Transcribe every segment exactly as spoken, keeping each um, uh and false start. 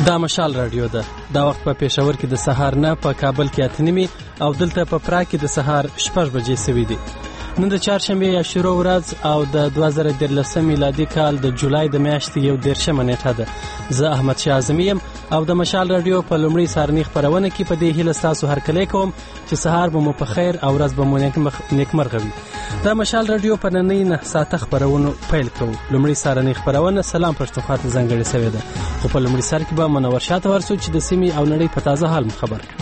دا مشال رادیو ده. دا وخت په پېښور کې د سهار نه، په کابل کې اته نیمې او دلته په پراګ کې د سهار شپږ بجې سوي دي. نن د چهارشنبې یا شروع ورځ او د دوه زره دیارلسم میلادي کال د جولای د میاشتې یو دېرشمه نیټه ده. زه احمد شاه اعظمي یم او د مشال رادیو په لومړۍ سهارنۍ خپرونه کې په دې هیله ستاسو هرکلی کوم چې سهار به مو په خیر او ورځ به مو نیکمرغه وي. د مشال رادیو په نننۍ نه ساعته خپرونو پیل کوو. لومړۍ سهارنۍ خپرونه سلام پښتونخوا ته ځانګړې سوې ده، خو په لومړي سر کې به منور شاته ورسو چې د سیمې او نړۍ په تازه حال خبر کړي.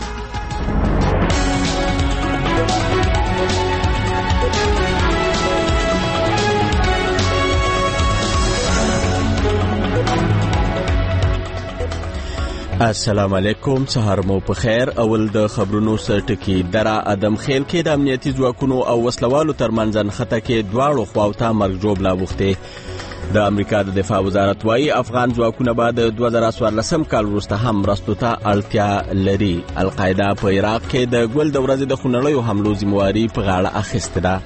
السلام علیکم، سهار مو په خیر. اول د خبرونو سرټکی درا ادم خیل کې د امنیتي ځواکونو او وسلوالو ترمنځ نښته کې دواړو خواوته مرګ ژوبله اوښتې. د امریکا د دفاع وزارت وایي افغان ځواکونه به د دوه زره څوارلسم کال وروسته هم مرستو ته اړتیا لري. القاعده په عراق کې د ګل د ورځې د خونړیو حملو ذمہواري په غاړه اخیستې ده.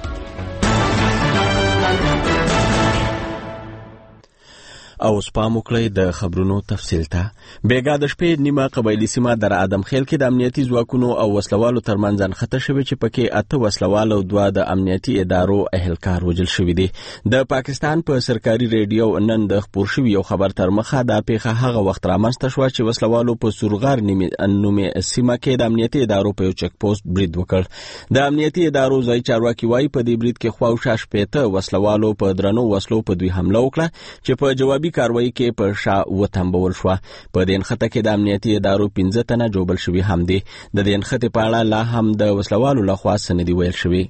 او سپام وکړئ د خبرونو تفصیل ته. بیګا د شپې نیمه قبایلي سیمه در ادم خیل کې د امنیتي ځواکونو او وسلوالو ترمنځ نښته شوې چې پکې اته وسلوال او دوه د امنیتي ادارو اهلکار وژل شوي دي. د پاکستان په سرکاري ریډیو نن د خپور شوي یو خبر تر مخه دا پیښه هغه وخت رامنځته شوه چې وسلوالو په سورغار نومې سیمه کې د امنیتي ادارو په یو چک پوسټ برید وکړ. د امنیتي ادارو ځای چارواکي وایي په دې برید کې خواوشا شپېته وسلوالو په درنو وسلو په دوی حمله وکړه چې په جوابي کاروایی کې پر شا وتمبول شو. په دې نښته کې د امنیتي ادارو پنځه تنه جوبل شوي هم دي. د دې نښتې په اړه لا هم د وسلوالو لخوا څه نه دي ویل شوي.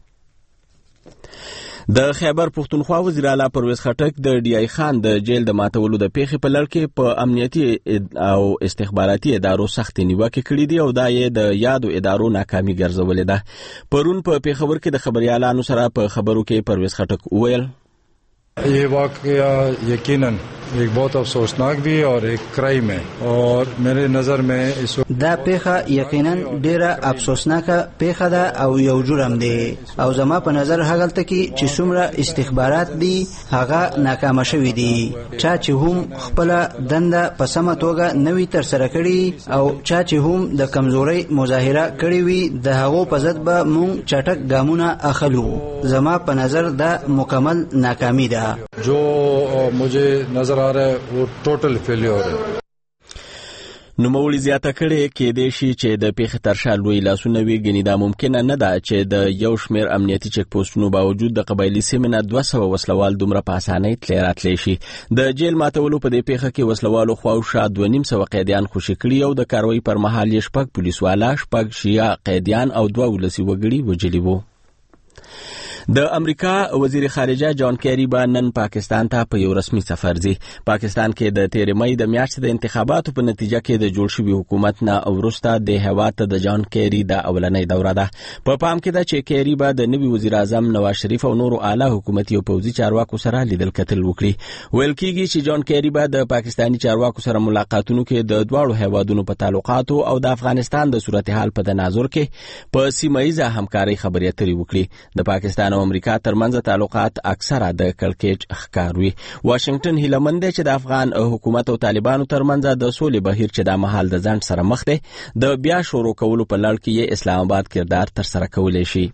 د خیبر پښتونخوا وزیر اعلی پرویز خټک د ډي آی خان د جیل د ماتولو د پیښې په لړ کې په امنیتي او استخباراتي ادارو سخت نیوکې کړې دي او دا یې د یادو ادارو ناکامي ګرځولې ده. پرون په پیښور کې د خبريالانو سره په خبرو کې پرویز خټک وویل ये वाकया यकीनन एक बहुत अफसोसनाक भी है और एक क्राइम है और मेरे नजर में इस دا پیښه یقینا ډیره افسوسناکه پیښه ده او یو جرم دی او زما په نظر هغه ته کې چې څومره استخبارات دي هغه ناکام شوي دي. چا چې هم خپل دنده په سمه توګه نوي تر سره کړي او چا چې هم د کمزوري مظاهره کړې وي د هغو په ضد به مونږ چټک ګامونه اخلو. زما په نظر دا مکمل ناکامي ده. जो मुझे नजर आ रहा है वो टोटल फेलियर है. نوموړي زیاته کړې کې د شي چې د پیښې تر شا لوی لاسونه وي. ګنې دا ممکنه نه ده چې د یو شمېر امنیتي چک پوسټونو باوجود د قبایلي سیمې نه دوه سوه وسلوال دومره په اسانۍ تللی راتلی شي. د جیل ماتولو په دې پیښه کې وسلوالو خواوشا دوه نیم سوه قیدیان خوشي کړي او د کاروایی پر مهال یې شپږ پولیسواله، شپږ شیعه قیدیان او دوه ولسي وګړي وژلي وو. د امریکا وزیر خارجه جان کیری به نن پاکستان ته په یو رسمي سفر ځي. پاکستان کې د تیرې مې د میاشتې د انتخاباتو په نتیجه کې د جوړ شوي حکومت نه وروسته د هیواد ته د جان کیری د اولنۍ دوره ده. په پام کې ده چې کیری به د نوي وزیر اعظم نواز شریف او نورو اعلی حکومتي او پوځي چارواکو سره لیدل کتل وکړي. ویل کېږي چې جان کیری به د پاکستاني چارواکو سره ملاقاتونو کې د دواړو هیوادونو په تعلقاتو او د افغانستان د صورتحال په تناظر کې په سیمه ییزه همکارۍ خبرې اترې وکړي. د پاکستان او امریکا ترمنځ تعلقات اکثره د کړکېچ ښکار وي. واشنگټن هیله مند دی چې د افغان حکومت او طالبانو ترمنځ د سولې بهیر چې د مهال د ځنډ سره مخ دی د بیا شروع کولو په لړ کې اسلام آباد کردار تر سره کولی شي.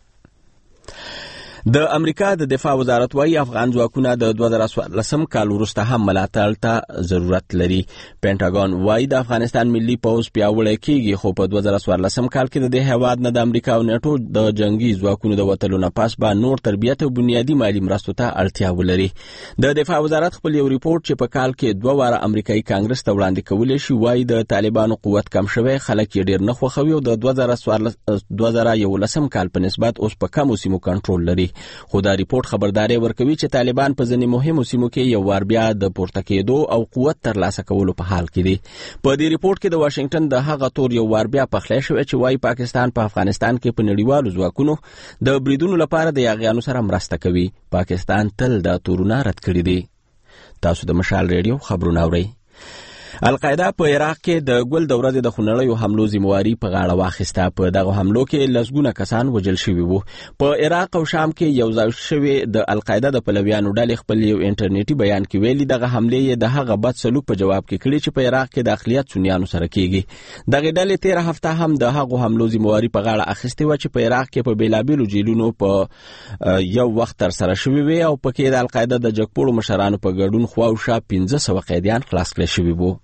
د امریکا د دفاع وزارت وایي افغان ځواکونه د دوه زره څوارلسم کال وروسته هم ملاتړ ته ضرورت لري. پینټاګون وایي د افغانستان ملي پوځ پیاوړی کېږي خو په دوه زره څوارلسم کال کې د دې هیواد نه د امریکا او نیټو د جنگي ځواکونو د وتلو نه پس به نور تربیت او بنیادي مالي مرستو ته اړتیا ولري. د دفاع وزارت خپل یو ریپورت چې په کال کې دوه واره امریکایي کانګرس ته وړاندې کولی شي وایي د طالبانو قوت کم شوی، خلک یې ډېر نه خوښوي او د دوه زره یولسم کال په نسبت اوس په کمو سیمو کنټرول لري. خو دا ریپورت خبرداري ورکوي چې طالبان په ځینې مهمو سیمو کې یو وار بیا د پورته کېدو او قوت ترلاسه کولو په حال کې دي. په دې ریپورت کې د واشنگټن د هغه تور یو وار بیا پخلی شوی چې وایي پاکستان په افغانستان کې په نړیوالو ځواکونو د بریدونو لپاره د یاغیانو سره مرسته کوي. پاکستان تل دا تورونه رد کړي دي. تاسو د مشال ریډیو خبرونه اورئ. القاعده په عراق کې د ګل د ورځې د خونړیو حملو ذمہواری په غاړه واخیسته. په دغه حملو کې لسګونه کسان وژل شوي وو. په عراق او شام کې یو ځای شوی د القاعده د پلویانو ډلې خپل یو انټرنیټي بیان کې ویلي دغه حملې د هغه بد سلوک په جواب کې کړي چې په عراق کې د اقلیت سنیانو سره کیږي. دغه ډلې تیر هفته هم د هغه حملو ذمہواری په غاړه اخیستې و چې په عراق کې په بیلابیلو جیلونو په یو وخت تر سره شوي وي او پکې د القاعده د جګپوړو مشرانو په ګډون خواوشا پنځه سوه قیدیان خلاص کړل شوي وو.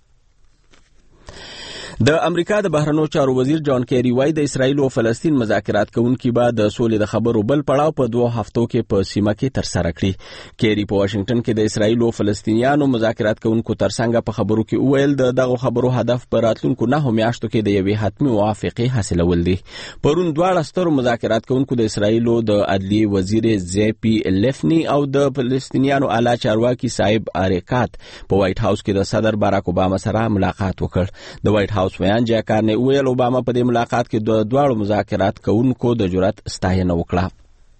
د امریکا د بهرنیو چارو وزیر جان کیری وایي د اسرایل او فلسطین مذاکرات کوونکي به د سولې د خبرو بل پړاو په دوه هفتو کې په سیمه کې تر سره کړي. کیری په واشنگټن کې د اسرایل او فلسطینیانو مذاکرات کوونکو ترڅنګ په خبرو کې وویل د دغه خبرو هدف په راتلونکو نه میاشتو کې د یوې حتمي موافقې حاصلول دي. پرون دواړه سترو مذاکرات کوونکو د اسرایل او د عدلیې وزیر زیپی لیفنی او د فلسطینیانو اعلی چارواکي صاحب اریکات په وایټ هاوس کې د صدر باراک اوباما سره ملاقات وکړ. د وایټ هاوس ویان جاکار نه ویل اوباما په دې ملاقات کې د دواړو مذاکرات کوونکو د جرأت ستاینه وکړه.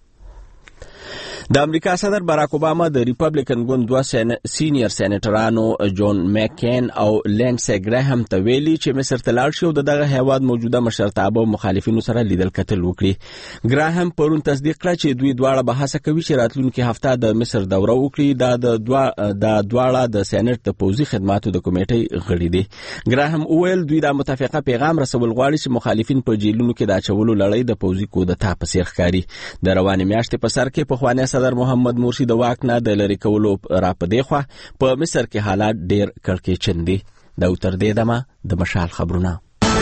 د امریکا صدر باراک اوباما د ریپبلیکن ګوند دوه سینیئر سېنیټرانو جون مکین او لینډسي ګراهم ته ویلي چې مصر ته لاړ شي او دغه هیواد موجوده مشرتابه مخالفینو سره لیدل کتل وکړي. ګراهم پرون تصدیق کړ چې دوی دواړه به هڅه کوي چې راتلونکي هفته د مصر دوره وکړي. دا د دوه د دواړه د سېنات د پوځي خدماتو د کمیټې غړي دي. ګراهم وویل دوی د متفقه پیغام رسول غواړي چې مخالفین په جیلونو کې د اچولو لړۍ د پوځي کودتا په څیر ښکاري. د روانې میاشتې په سر کې پخوانی صدر محمد مرسی د واک نه د لری کولو را پدې خو په مصر کې حالات ډېر کړکېچن دي. د اوتر دې دمه د مشال خبرونه.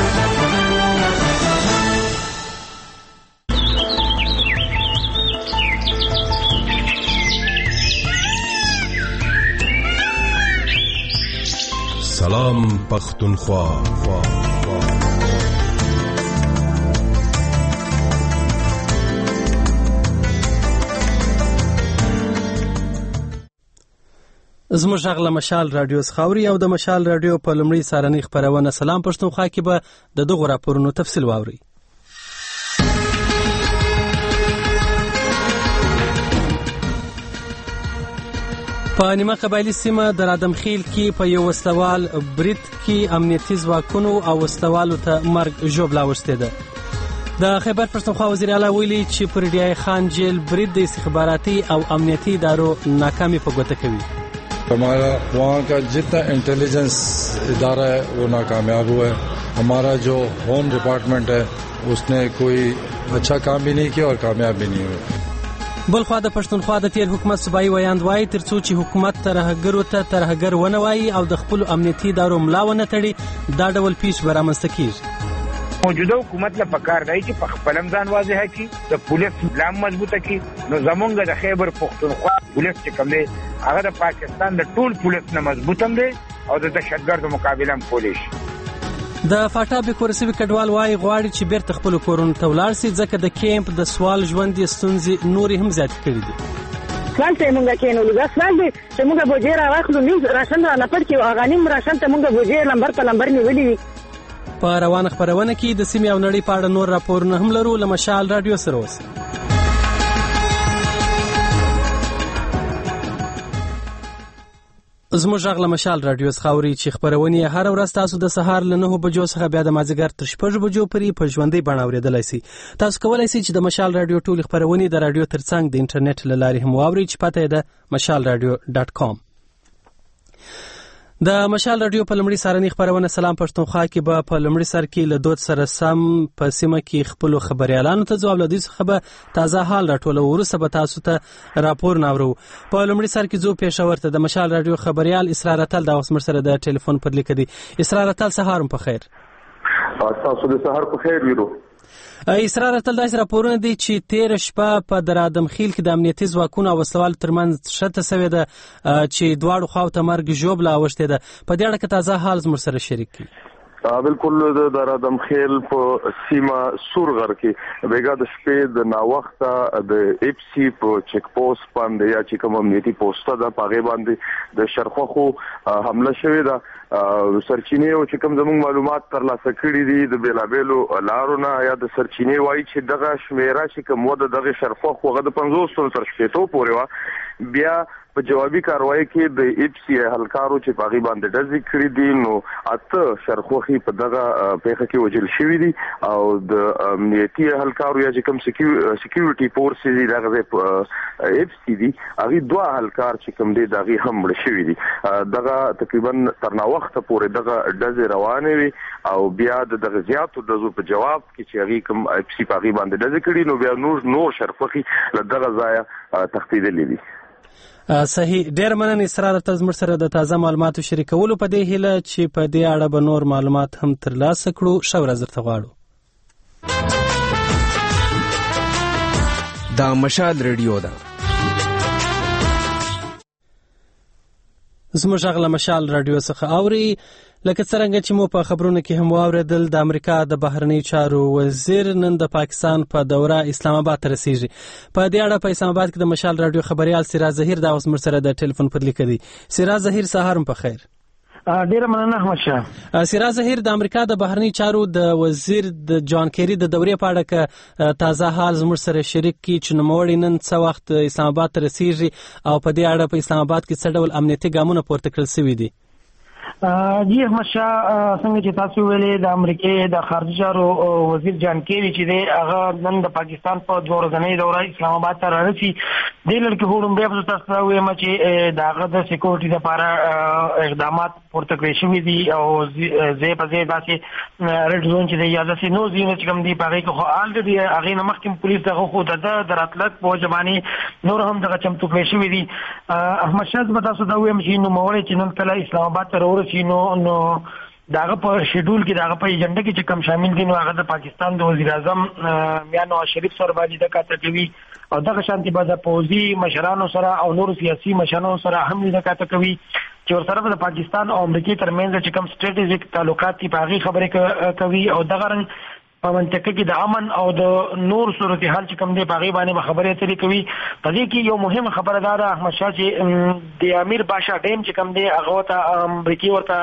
سلام پختونخوا. زموږ غږ له مشال رادیو خاوري او د مشال رادیو په لومړي سارنۍ خبرونه سلام پښتونخوا کې به د دغه راپورونو تفصیل واوري. په نیمه قبایلي سیمه د رادمخیل کې په یو وسلوال برید کې امنیتي ځواکونو او وسلوالو ته مرګ ژوبله اوښتې ده. د خیبر پښتونخوا وزیر اعلی ویلي چې پر ډیای خان جیل برید د استخباراتي او امنیتي ادارو ناکامي په ګوته کوي. हमारा वहाँ का जितना इंटेलिजेंस इदारा है वो नाकामयाब हुआ है. हमारा जो होम डिपार्टमेंट है उसने कोई अच्छा काम भी नहीं किया और कामयाब भी नहीं हुआ. بلخوا د پښتونخوا د تیر حکومت صوبایي ویاند وایي ترڅو چې حکومت ترهګرو ته ترهګر ونه وایي او د خپل امنیتي ادارو ملا ونه تړي دا ډول پیش به رامنځته کیږي. موجوده حکومت له پکار دی چې په خپل ځان واضح کړي د پولیس نظام مضبوطه کړي. نو زمونږ د خیبر پښتونخوا پولیس چې کوم دی هغه د پاکستان د ټول پولیس نه مضبوط هم دی او د دهشتګردو مقابله هم کولی شي. د فاټا بیکورسوي کډوال وایي غواړي چې بیرته خپل کورونو ته ولاړ شي ځکه د کیمپ د سوال ژوند یې ستونزې نورې هم زیاتې کړي دي. سوال ته مونږ کېنولو دا سوال دی چې مونږ بوجې راواخلو نیم راشن رانه پټ کړو هغه نیم راشن ته مونږ بوجې لمبر په لمبر نیولي وي. په روانه خبرونه کې د سیمې او نړۍ په اړه نور راپورونه هم لرو. له مشال رادیو سره اوسئ. زموږ غږ له مشال رادیو خاوري چې خبرونه هر ورځ تاسو د سهار له نهو بجو څخه بیا د مازیګر تر شپږ بجو پورې په ژوندۍ بڼه اورېدلای شئ. تاسو کولای شئ چې د مشال رادیو ټول خبرونه د رادیو ترڅنګ د انټرنیټ له لارې هم واورئ چې پته یې ده مشال رادیو ډاټ کام. د مشال رادیو په لومړي سارنۍ خبرونه سلام پښتونخوا کې به په لومړي سر کې له دود سره سم په سیمه کې خپل خبريالانو ته ځواب لدی څخه به تازه حال راټولو ورسره به تاسو ته راپور ناورو. په لومړي سر کې زو پېښور ته د مشال رادیو خبريال اسرار اتل د اوس مر سره د ټلیفون پر لیک دی. اسرار اتل سهار په خیر. تاسو د سهار په خیر ویرو. اسرار اتل داسې راپورونه دي چې تیر شپه په درادم خیل کې د امنیتي ځواکونو او وسلوال ترمنځ شته سوي ده چې دواړو خواو ته مرګ ژوبله اوښتې ده. په دې اړه کې تازه حال زموږ سره شریک کړي. بالکل د درادم خیل په سیمه سورغر کې بیګا د شپې د ناوخته د اف سی په چیک پوسټ باندې یا چې کوم امنیتي پوسټ ده په هغه باندې د شرخوخو حمله شوې ده. سرچینې او چې کوم زموږ معلومات ترلاسه کړي دي د بیلابېلو لارو نه یا د سرچینې وایي چې دغه شمیره چې کوم وده دغه شرفخ وغه د پنځوس تر شپېتو پورې وه بیا په جوابي کاروایی کې د اف سی هلکارو چې پاغي باندې ډزې کړې دي نو اته شرخوخي په دغه پیښه کې وجل شوی دي او د امنیتي هلکارو یا چې کوم سکیورټي فورسز دي دغه اف سی دي هغه دوه هلکار چې کوم دي دغه هم مړ شوی دي دغه تقریبا تر نا وخت پورې دغه ډزې روانې وي او بیا دغه زیاتو دزو په جواب کې چې هغه کوم اف سی پاغي باندې ډزې کړي نو بیا نور نور شرخوخي دغه ځای تخفیدلې دي. صحیح، ډیر مننه اسرار ته زموږ سره د تازه معلوماتو شریکولو په دې هیله چې په دې اړه به نور معلومات هم ترلاسه کړو. ښه ورځ درته غواړو. دا مشال ریډیو ده. زموږ غږ له مشال راډیو څخه اوري. لکه څرنګه چې مو په خبرونو کې هم واوریدل، د امریکا د بهرنی چارو وزیر نن د پاکستان په دوره اسلام آباد ته رسیږي. په دې اړه په اسلام آباد کې د مشال راډیو خبريال سراج ظهیر دا اوس مر سره د ټلیفون پر لیک دی. سراج ظهیر، سهار په خیر. ډیر مننه احمد شاه. سراج ظهیر، د امریکا د بهرنی چارو د وزیر د جان کیری د دورې په اړه کې تازه حال زموږ سره شریک کی چې نوموړی نن څه وخت اسلام آباد ته رسیږي او په دې اړه په اسلام آباد کې څه ډول امنیتي ګامونه پورته کړل شوي دي؟ جی احمد شاه، څنګه چې تاسو ویلې د امریکای د خارجه چارو وزیر جان کیری چې دی هغه نن د پاکستان په دوه ورځنۍ دوره اسلام آباد ته راځي. د لړ کې هوډم بیا تاسو ته وایم چې داغه د سکیورټي لپاره اقدامات پورته کړی شوي دي او زه په ځای داسې ریډ زون چې دی یا داسې نو ځینې چې کوم دی په هغه کې خو الریډي هغه نه مخکې پولیس دغه خو د دراتلک په ځماني نور هم دغه چمتو کړی شوي دي. احمد شاه به تاسو ته وایم چې نو موري چې نن کله اسلام آباد ته ورسې نو نو داغه په شیډول کې داغه په ایجنډا کې چې کوم شامل دي نو هغه د پاکستان د وزیر اعظم میاں نواز شریف سره باندې د کاته کوي او دغه شانتي به د پوزي مشرانو سره او نور سیاسي مشرانو سره هم د کاته کوي چې ورسره د پاکستان او امریکای ترمنځ چې کوم سټریټیجیک تعلقات دي په هغه خبرې کوي او دغه رنګ په منطقه کې د امن او د نور صورتحال چې کوم دی په هغه باندې خبرې اترې کوي. په دې کې یو مهمه خبره ده احمد شاه چې د امیر باشا ډیم چې کوم دی هغه ته امریکای ورته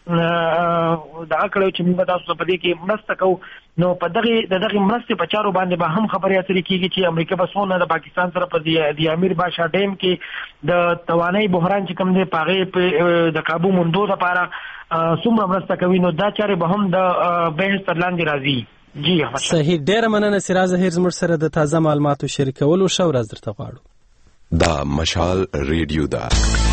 دا کړو چې موږ تاسو په دې کې مرسته کوو. نو په دغه دغه مرستې په چارو باندې به هم خبرې اترې کیږي چې امریکا به څونه د پاکستان سره په د امیر باشا ډیم کې د توانایي بحران چې کوم دی په هغه د قابو موندو لپاره څومره مرسته کوي نو دا چارې به هم د بحث تر لاندې راځي. جی صحیح، ډیر مننه سراج ظهیر زموږ سره د تازه معلوماتو شریکولو. ښه ورځ درته غواړو. دا مشال ریډیو ده.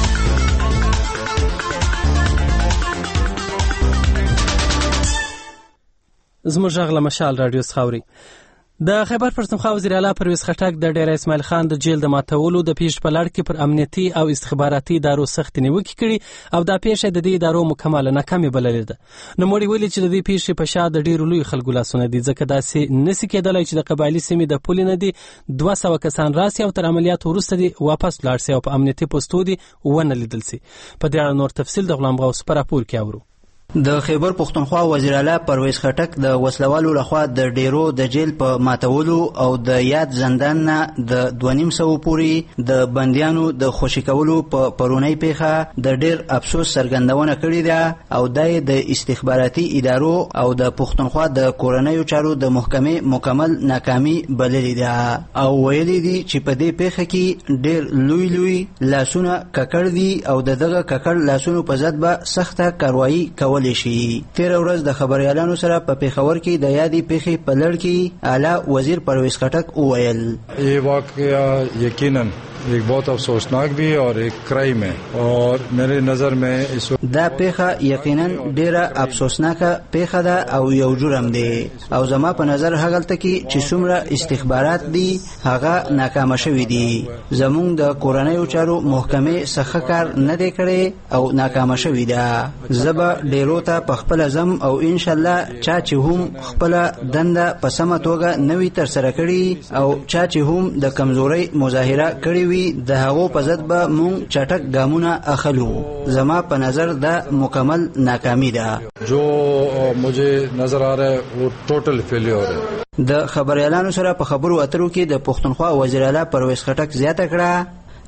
زموږ غږ له مشال راډیو څخه اوري. د خیبر پښتونخوا وزیر اعلی پرویز خټک د ډیر اسماعیل خان د جیل د ماتولو د پیښ په لړ کې پر امنیتي او استخباراتي ادارو سخت نیوکې کړي او دا پیښه د دې ادارو مکمله ناکامي بللې ده. نو موږ ویلي چې د دې پیښې په شا د ډیرو لوی خلکو لاسونه دي، ځکه داسې نسی کېدلای چې د قبایلي سیمې د پولې نه دي دوه سوه کسان راسي او تر عملیات وروسته دي واپس لاړ سي او په امنیتي پوسټو دي ونه لیدل سي. په دې اړه نور تفصیل د غلام غوث په راپور کې اورو. د خیبر پښتونخوا وزیر اعلی پرویز خټک د وسلوالو لخوا د ډیرو د جیل په ماتولو او د یاد زندان نه د دوه نیم سوه پورې د بندیانو د خوشي کولو په پرونی پیښه د ډیر افسوس څرګندونه کړې ده او د د استخباراتي ادارو او د پښتونخوا د کورنیو چارو د محکمې مکمل ناکامي بللې ده او ویلي دي چې په دې پیښه کې ډیر لوی لوی لاسونه ککړ دي او د دغه ککړ لاسونو په ضد به سخته کاروایی کول شي. تیر ورځ د خبريالانو سره په پیښور کې د یادې پیښې په لړ کې اعلی وزیر پرویز خټک وویل یہ واقعہ یقیناً ایک بہت افسوسناک بھی اور ایک کرائم ہے اور میرے نظر میں اس دا پیښه یقینا ډیره افسوسناکه پیښه ده او یو جرم دی او زما په نظر هغلته کې چې څومره استخبارات دي هغه ناکامه شوي دي. زمونږ د کورنیو چارو محکمې څخه کار نه دی کړی او ناکامه شوي ده. زه به ډیرو ته په خپله ځم او انشاءالله چا چې هم خپله دنده په سمه توګه نه وي ترسره کړي او چا چې هم د کمزورۍ مظاهره کړې د هغو په ضد به مونږ چټک ګامونه اخلو. زما په نظر دا مکمل ناکامی ده. جو مجھے نظر آ رہا ہے وہ ټوټل فیلیور ہے. د خبريالانو سره په خبرو اترو کې د پښتونخوا وزیر اعلی پرویز خټک زیاته کړه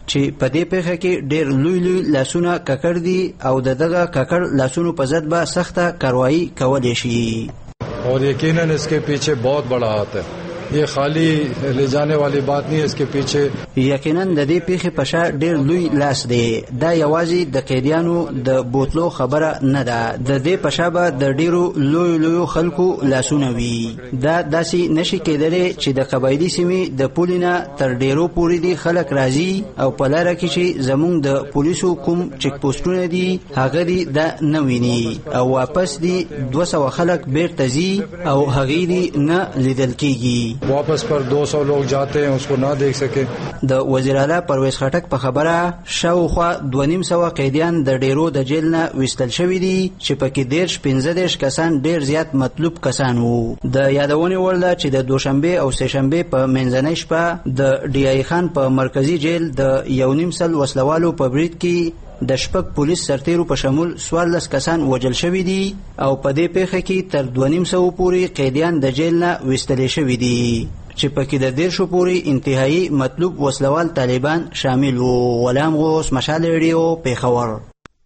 چې په دې پیښه کې ډېر لوی لوی لاسونه ککړ دي او د دغه ککړ لاسونو په ضد به سخته کاروایی کولی شي. और यकीनन इसके पीछे बहुत बड़ा हाथ है. ये खाली ले जाने वाली बात नहीं है. इसके पीछे یقینا د دې پیښې په شا ډېر لوی لاس دی. دا یوازې د قیدیانو د بوتلو خبره نه ده. د دې په شا به د ډېرو لوی لوی خلکو لاسونه وي. دا داسې نشي کېدلی چې د قبایلي سیمې د پولې نه تر ډېرو پورې دي خلک راځي او په لاره کې چې زموږ د پولیسو کوم چیک پوسټونه دي هغه دي دا نه ویني او واپس دي دوه سوه خلک بیرته ځي او هغې دي نه لیدل کېږي. वापस पर दो सौ लोग जाते हैं उसको ना देख सके. د وزیر اعلی پرویز خټک په خبره شاوخوا دوه نیم سوه قیدیان د ډیرو د جیل نه ویستل شوي دي چې پکې دېرش پنځه دېرش کسان ډیر زیات مطلوب کسان وو. د یادونې وړ ده چې د دوشنبې او سهشنبې په منځنۍ شپه د ډي ای خان په مرکزي جیل د یو نیم سل وسلوالو په برید کې د شپږ پولیس سرتیرو په شمول څوارلس کسان وژل شوي دي او په دې پیښه کې تر دوه نیم سوو پورې قیدیان د جیل نه ویستلی شوي دي چې پکې د دېرشو پورې انتهایی مطلوب وسلوال طالبان شامل وو. غلام غوث، مشال ریډیو، پېښور.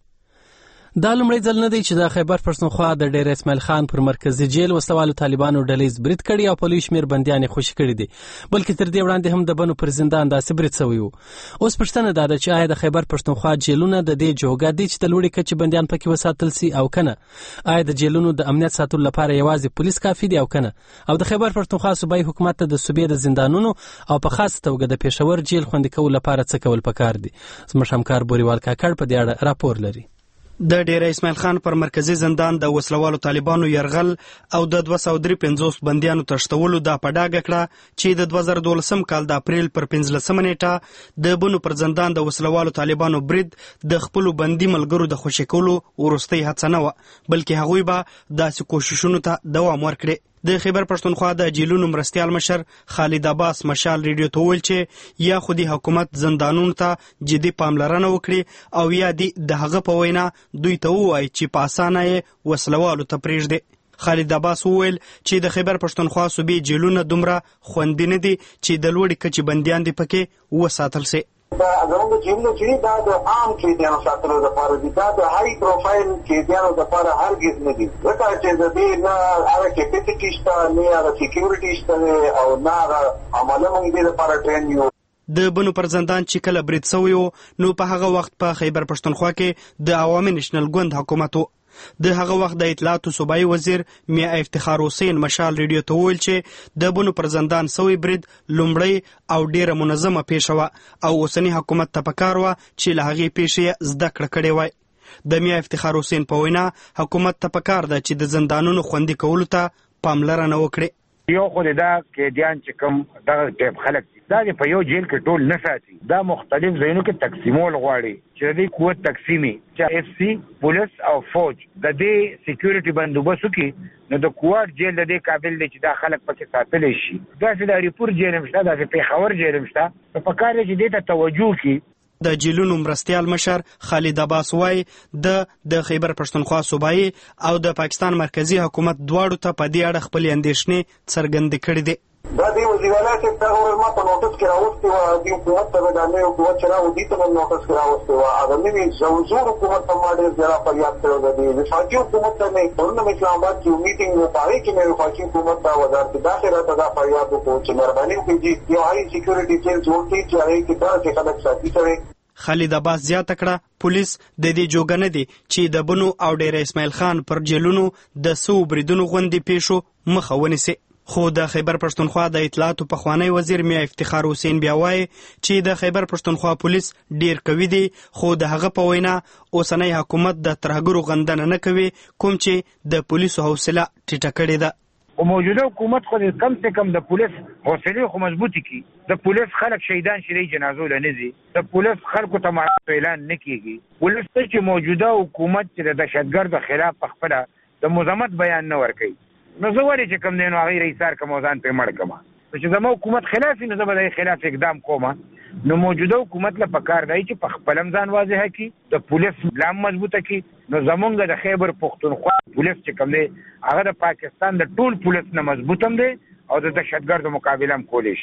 دا لومړی ځل نه دی چې د خیبر پښتونخوا د ډیر اسماعیل خان پر مرکزي جیل وسلوالو طالبانو ډلیز برید کړي او په لوی شمېر بندیان یې خوشي کړي دي، بلکې تر دې وړاندې هم د بنو پر زندان داسې برید سوی و. اوس پوښتنه دا ده چې آیا د خیبر پښتونخوا جیلونه د دې جوګه دي چې د لوړې کچې بندیان پکې وساتل سي او کنه؟ آیا د جیلونو د امنیت ساتلو لپاره یوازې پولیس کافي دي او کنه؟ او د خیبر پښتونخوا صوبایي حکومت ته د صوبې د زندانونو او په خاصه توګه د پېښور جیل خوندي کولو لپاره څه کول پکار دي؟ زموږ همکار بوریوال کاکړ په دې اړه راپور لري. د ډیر اسماعیل خان پر مرکزی زندان د وسلوالو طالبانو يرغل او د دوه سوه درې پنځوس بندیانو تښتولو دا په ډاګه کړه چې د دوه زره دولسم کال د اپریل پر پنځلسمه نیټه د بنو پر زندان د وسلوالو طالبانو برید د خپلو بندي ملګرو د خوشي کولو وروستۍ هڅه نه وه، بلکې هغوی به داسې کوششونو ته دوام ورکړي. د خیبر پښتونخوا د جیلونو مرستیال مشر خالد عباس مشال ریډیو ته وویل چې یا خو د حکومت زندانونو ته جدي پاملرنه وکړي او یا د هغه په وینا دوی ته ووایي چې په اسانه یې وسلوالو ته پرېږدي. خالد عباس وویل چې د خیبر پښتونخوا صوبې جیلونه دومره خوندي نه دي چې د لوړې کچې بندیان دې پکې وساتل سي. دا زموږ جیلونه چې دا د عام قیدیانو ساتلو لپاره دي، دا د هاي پروفایل قیدیانو لپاره هرګز نه دي، ځکه چې د دې نه هغه کیپیسټي شته، نه هغه سکیورټي شته او نه هغه عمله موږ دې لپاره ټرین یو. د بنو پر زندان چې کله برید سوی و نو په هغه وخت په خیبر پښتونخوا کې د عوامي نېشنل ګوند حکومت و. د هغه وخت د اطلاعاتو صوبایي وزیر میا افتخار حسین مشال ریډیو ته وویل چې د بنو پر زندان سوی برید لومړی او ډیره منظمه پیښه وه او اوسني حکومت ته پکار وه چې له هغې پیښې زده کړه کړې وای. د میا افتخار حسین په وینا حکومت ته پکار ده چې د زندانونو خوندي کولو ته پاملرنه وکړي. یو خو دا قیدیان چې کوم دغه ټیپ خلک دي دا په یو جیل کې ټول نه ساتي، دا مختلف ځایونو کې تقسیمول غواړي چې د دې قوت تقسیمي چې اف سی پولیس او فوج د دې سکیورټي بندوبست وکړي نو د کوارټ جیل د دې قابل دی چې دا خلک پکې ساتلی شي. داسې د اریپور جیل هم شته، داسې پېښور جیل هم شته، نو پکار دی چې دې ته توجه وکړي. د جیلونو مرستیال مشر خالد عباس وای د د خیبر پښتونخوا صوبایي او د پاکستان مرکزی حکومت دواړو ته په دې اړه خپل اندېښنې څرګندې کړې دي. دا دی وزیر اعلی چې دا ور ما په نوټس کې راوستي و، د حکومت ته د نوې حکومت چې راوځي ته نوټس کې راوستي و، هغه نوې زوزور حکومت ته ما ډېر زیات فریاد کړی دی. وفاقي حکومت ته مې پرون اسلام آباد کې میټینګ و، پاره کې مې وفاقي حکومت ته وزارت داخله ته دا فریاد وکړ چې مهرباني وکړي یو هاي سکیورټي جیل جوړ کړي چې هغه کې دا چې خلک ساتي کوي. خالد عباس زیاته کړه پولیس د دې جوګه نه دي چې د بنو او ډیر اسماعیل خان پر جیلونو د سو بریدونو غوندي پیښو مخه ونیسي. خو د خیبر پښتونخوا د اطلاعاتو پخوانی وزیر میا افتخار حسین بیا وایي چې د خیبر پښتونخوا پولیس ډیر قوي دي، خو د هغه په وینا اوسنی حکومت د ترهګرو غندنه نه کوي کوم چې د پولیسو حوصله ټیټه کړې ده. او موجوده حکومت خو کم سے کم د پولیس حوصله خو مضبوطی کی، د پولیس خلک شهیدان شری جنازو لنزي، د پولیس خلکو ته معاف اعلان نکېږي. پولیس ته چې موجوده حکومت چې د دهشتګرد خلاف خپل د مزاحمت بیان نه ورکوي نو زه ولې چې کوم دی نو هغې رئیسار کوم او ځان پرې مړ کړم. چې زما حکومت خلاف وي نو زه به د هغې خلاف اقدام کوم. نو موجوده حکومت له پکار دی چې په خپل هم ځان واضحه کړي، د پولیس لام مضبوطه کړي. نو زمونږ د خیبر پښتونخوا پولیس چې کوم دی هغه د پاکستان د ټول پولیس نه مضبوط هم دی او د دهشتګردو مقابله هم کولی شي.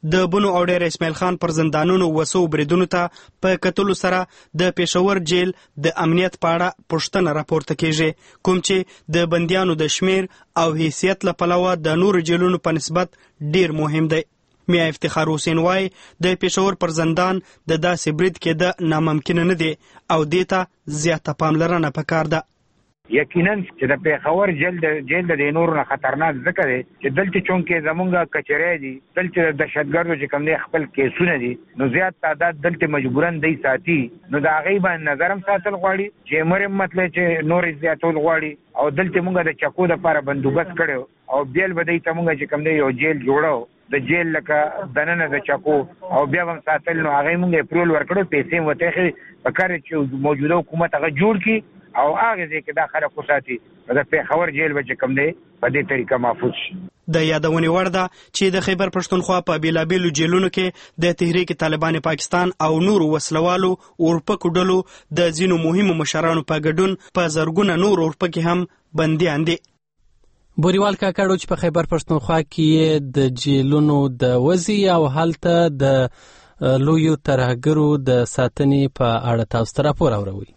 د بنو او ډیر اسماعیل خان پر زندانونو وسو بریدونو ته په کتلو سره د پېښور جیل د امنیت په اړه پوښتنه راپورته کیږي، کوم چې د بندیانو د شمیر او حیثیت له پلوه د نورو جیلونو په نسبت ډیر مهم دی. میا افتخار حسین وای د پېښور پر زندان د داسې برید کېده ناممکنه نه دی او دې ته زیاته پاملرنه پکار ده. یقینا چې د پېښور جیل د جیل د نورو نه خطرناک ځکه دی چې دلته چونکې زمونږ کچرۍ دي، دلته د دهشتګردو چې کوم دی خپل کیسونه دي، نو زیات تعداد دلته مجبورن دی ساتي، نو د هغې باندې نظر هم ساتل غواړي چې مریم مطلب چې نورې زیاتول غواړي او دلته مونږ د چکو دپاره بندوبست کړی او بیل به دی ته مونږ چې کوم دی یو جیل جوړو د جیل لکه دننه د چکو او بیا هم ساتل، نو هغې مونږ اپرول ورکړو، پیسې هم ورته ایښې په کار چې موجوده حکومت هغه جوړ کړي او هغه ځای کې دا خلک وساتي، د پېښور جیل به چې کوم دی په دې طریقه محفوظ شي. د یادونې وړ ده چې د خیبر پښتونخوا په بېلابېلو جیلونو کې د تحریک طالبان پاکستان او نورو وسلوالو اورپکو ډلو د ځینو مهمو مشرانو په ګډون په زرګونه نور اورپکې هم بندیان دي. بوریوال کاکړو چې په خیبر پښتونخوا کې د جیلونو د وضعي او هلته د لویو ترهګرو د ساتنې په اړه تاسو ته راپور اوروي.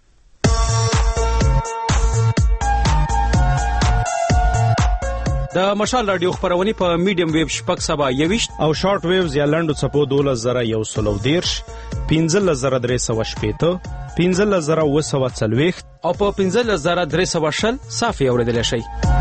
د مشال رادیو خبرونه په میډیم ویب شپږ سبا یويشت او شارټ ویوز یا لنډو څپو دولس زره یو سلو دیرش پنځلس زره درې سوه شپېته پنځلس زره اوه سوه څلوېښت او په پنځلس زره درې سوه شل صافي اورېدلی شئ.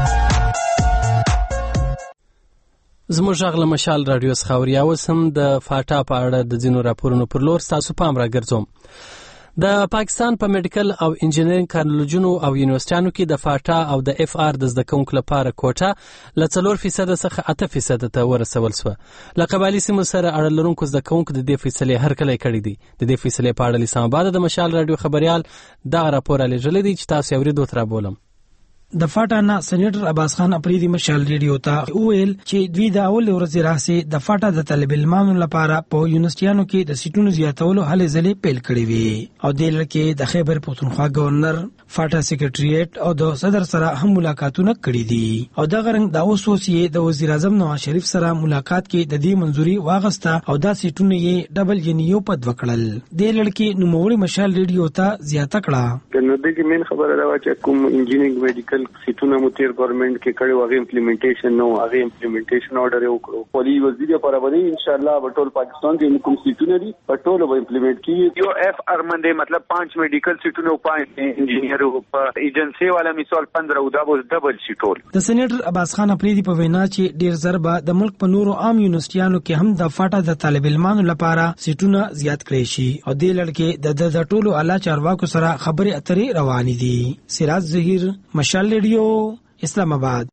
زموږ غږ له مشال رادیو څخه اوري. اوس هم د فاټا په اړه د ځینو راپورونو پر لور ستاسو پام راګرځوم. د پاکستان په میډیکل او انجینرینګ کالجونو او یونیورسيټانو کې د فاټا او د اف آر د زده کوونکو لپاره کوټه له څلور فیصد څخه اته فیصد ته ورسول شوه. له قبایلي سیمو سره اړه لرونکو زده کوونکو د دې فیصلې هرکلی کړی دی. د دې فیصلې په اړه اسلام آباد د مشال رادیو خبريال دغه راپور لیږلی دی چې تاسو اورېدو تر بولم. د فاټا نه سېنیټر عباس خان اپریدي مشال ریډیو ته وویل چې دوی د اول ورځې راهیسې د فاټا د طالب علمانو لپاره په یونیورسيټانو کې د سیټونو زیاتولو هلې ځلې پیل کړې وي او د لکه د خیبر پښتونخوا گورنر فاټا سیکریټریټ او د صدر سره هم ملاقاتونه کړي دي او د غرنګ د اوسوسیې د وزیر اعظم نواز شریف سره ملاقات کې د دې منځوري واغسته او دا سیټونه یې ډبل ینیو پد وکړل. د لړکی نوموړي مشال ریډیو ته زیاته کړه. نو د دې مين خبره راوړه چې کوم انجینرینګ میډیکل سیټونه مو تیر ګورنمنت کې کړي واغې امپلیمنټیشن نو هغه امپلیمنټیشن آرډر یو کړو. پولی وزیر لپاره باندې ان شاء الله ټول پاکستان کې کوم سیټونه دي په ټول به امپلیمنٹ کیږي. یو اف ار باندې مطلب پانچ میډیکل سیټونه او پانچ انجینیر په ایجنسی والا مثال پندرہ او دا به ډبل شي ټول. د سېنیټر عباس خان اپریدي په وینا چې ډیر ضربه د ملک په نورو عام یونیورسيټانو کې هم د فاټا د طالب علمانو لپاره سیټونه زیات کړي شي او د لړکې د د ټولو اعلی چارواکو سره خبرې اترې روانې دي. سراج ظهیر، مشال ریډیو، اسلام آباد.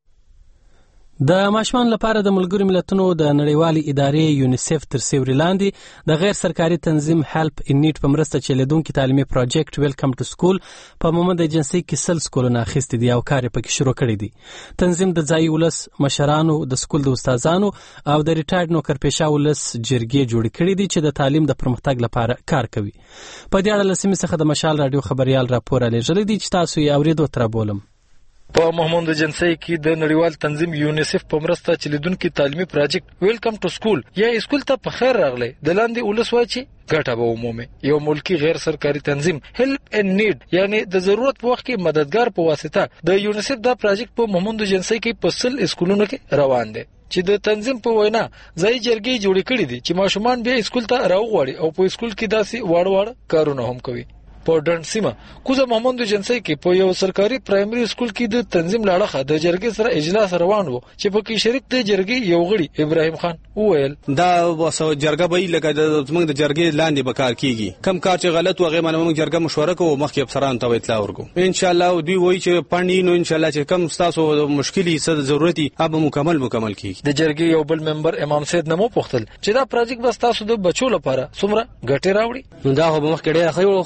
د ماشومان لپاره د ملګرو ملتونو د نړیوالې ادارې یونیسف تر سیوري لاندې د غیر سرکاري تنظیم هیلپ ان نیډ په مرسته چلیدونکي تعلیمي پروجیکټ ویلکم ټو سکول په مومند ایجنسۍ کې سل سکولونه اخیستي دي او کار یې پکې شروع کړی دی. تنظیم د ځایي ولس مشرانو، د سکول د استادانو او د ریټایرډ نوکرپېشه ولس جرګې جوړې کړي دي چې د تعلیم د پرمختګ لپاره کار کوي. په دې اړه له سیمې څخه د مشال رادیو خبريال راپور لیږلی دی چې تاسو یې اورېدو تر بولم. په محمود ایجنسۍ کې د نړیوال تنظیم یونیسف په مرسته چلیدونکي تعلیمي پروجیکټ ویلکم ټو سکول یا اسکول ته په خیر راغلی د لاندې ولس وایي چې ګټه به ومومي. یو ملکی غیر سرکاري تنظیم هیلپ ان نیډ یعنی د ضرورت په وخت کې مددگار په واسطه د یونیسف دا پروجیکټ په محمود ایجنسۍ کې په سل اسکولونو کې روان دی چې د تنظیم په وینا ځای جرګې جوړې کړې دي چې ماشومان بیا اسکول ته راوغواړي او په اسکول کې داسې واړه واړه کارونه هم کوي. په ډنډ سیمه کوزه محمود ایجنسۍ کې په یو سرکاري پرایمري اسکول کې د تنظیم لاړه د جرګې سره اجلاس روان وو چې په کې شریک د جرګې یو غړي ابراهیم خان وویل دا وسو جرګه به لکه د زمنګ د جرګې لاندې به کار کیږي، کم کار چې غلط وغه منو جرګه مشوره کوو مخکې افسران ته اطلاع ورکو. ان شاء الله دوی وایي چې پاندې نو ان شاء الله چې کم تاسو مشکلي څه ضرورتي اب مکمل مکمل کیږي. د جرګې یو بل ممبر امام سید نمو پوښتل چې دا پروجیکټ بس تاسو د بچو لپاره څومره ګټه راوړي. نو دا به مخکې ډېر خو کار شوی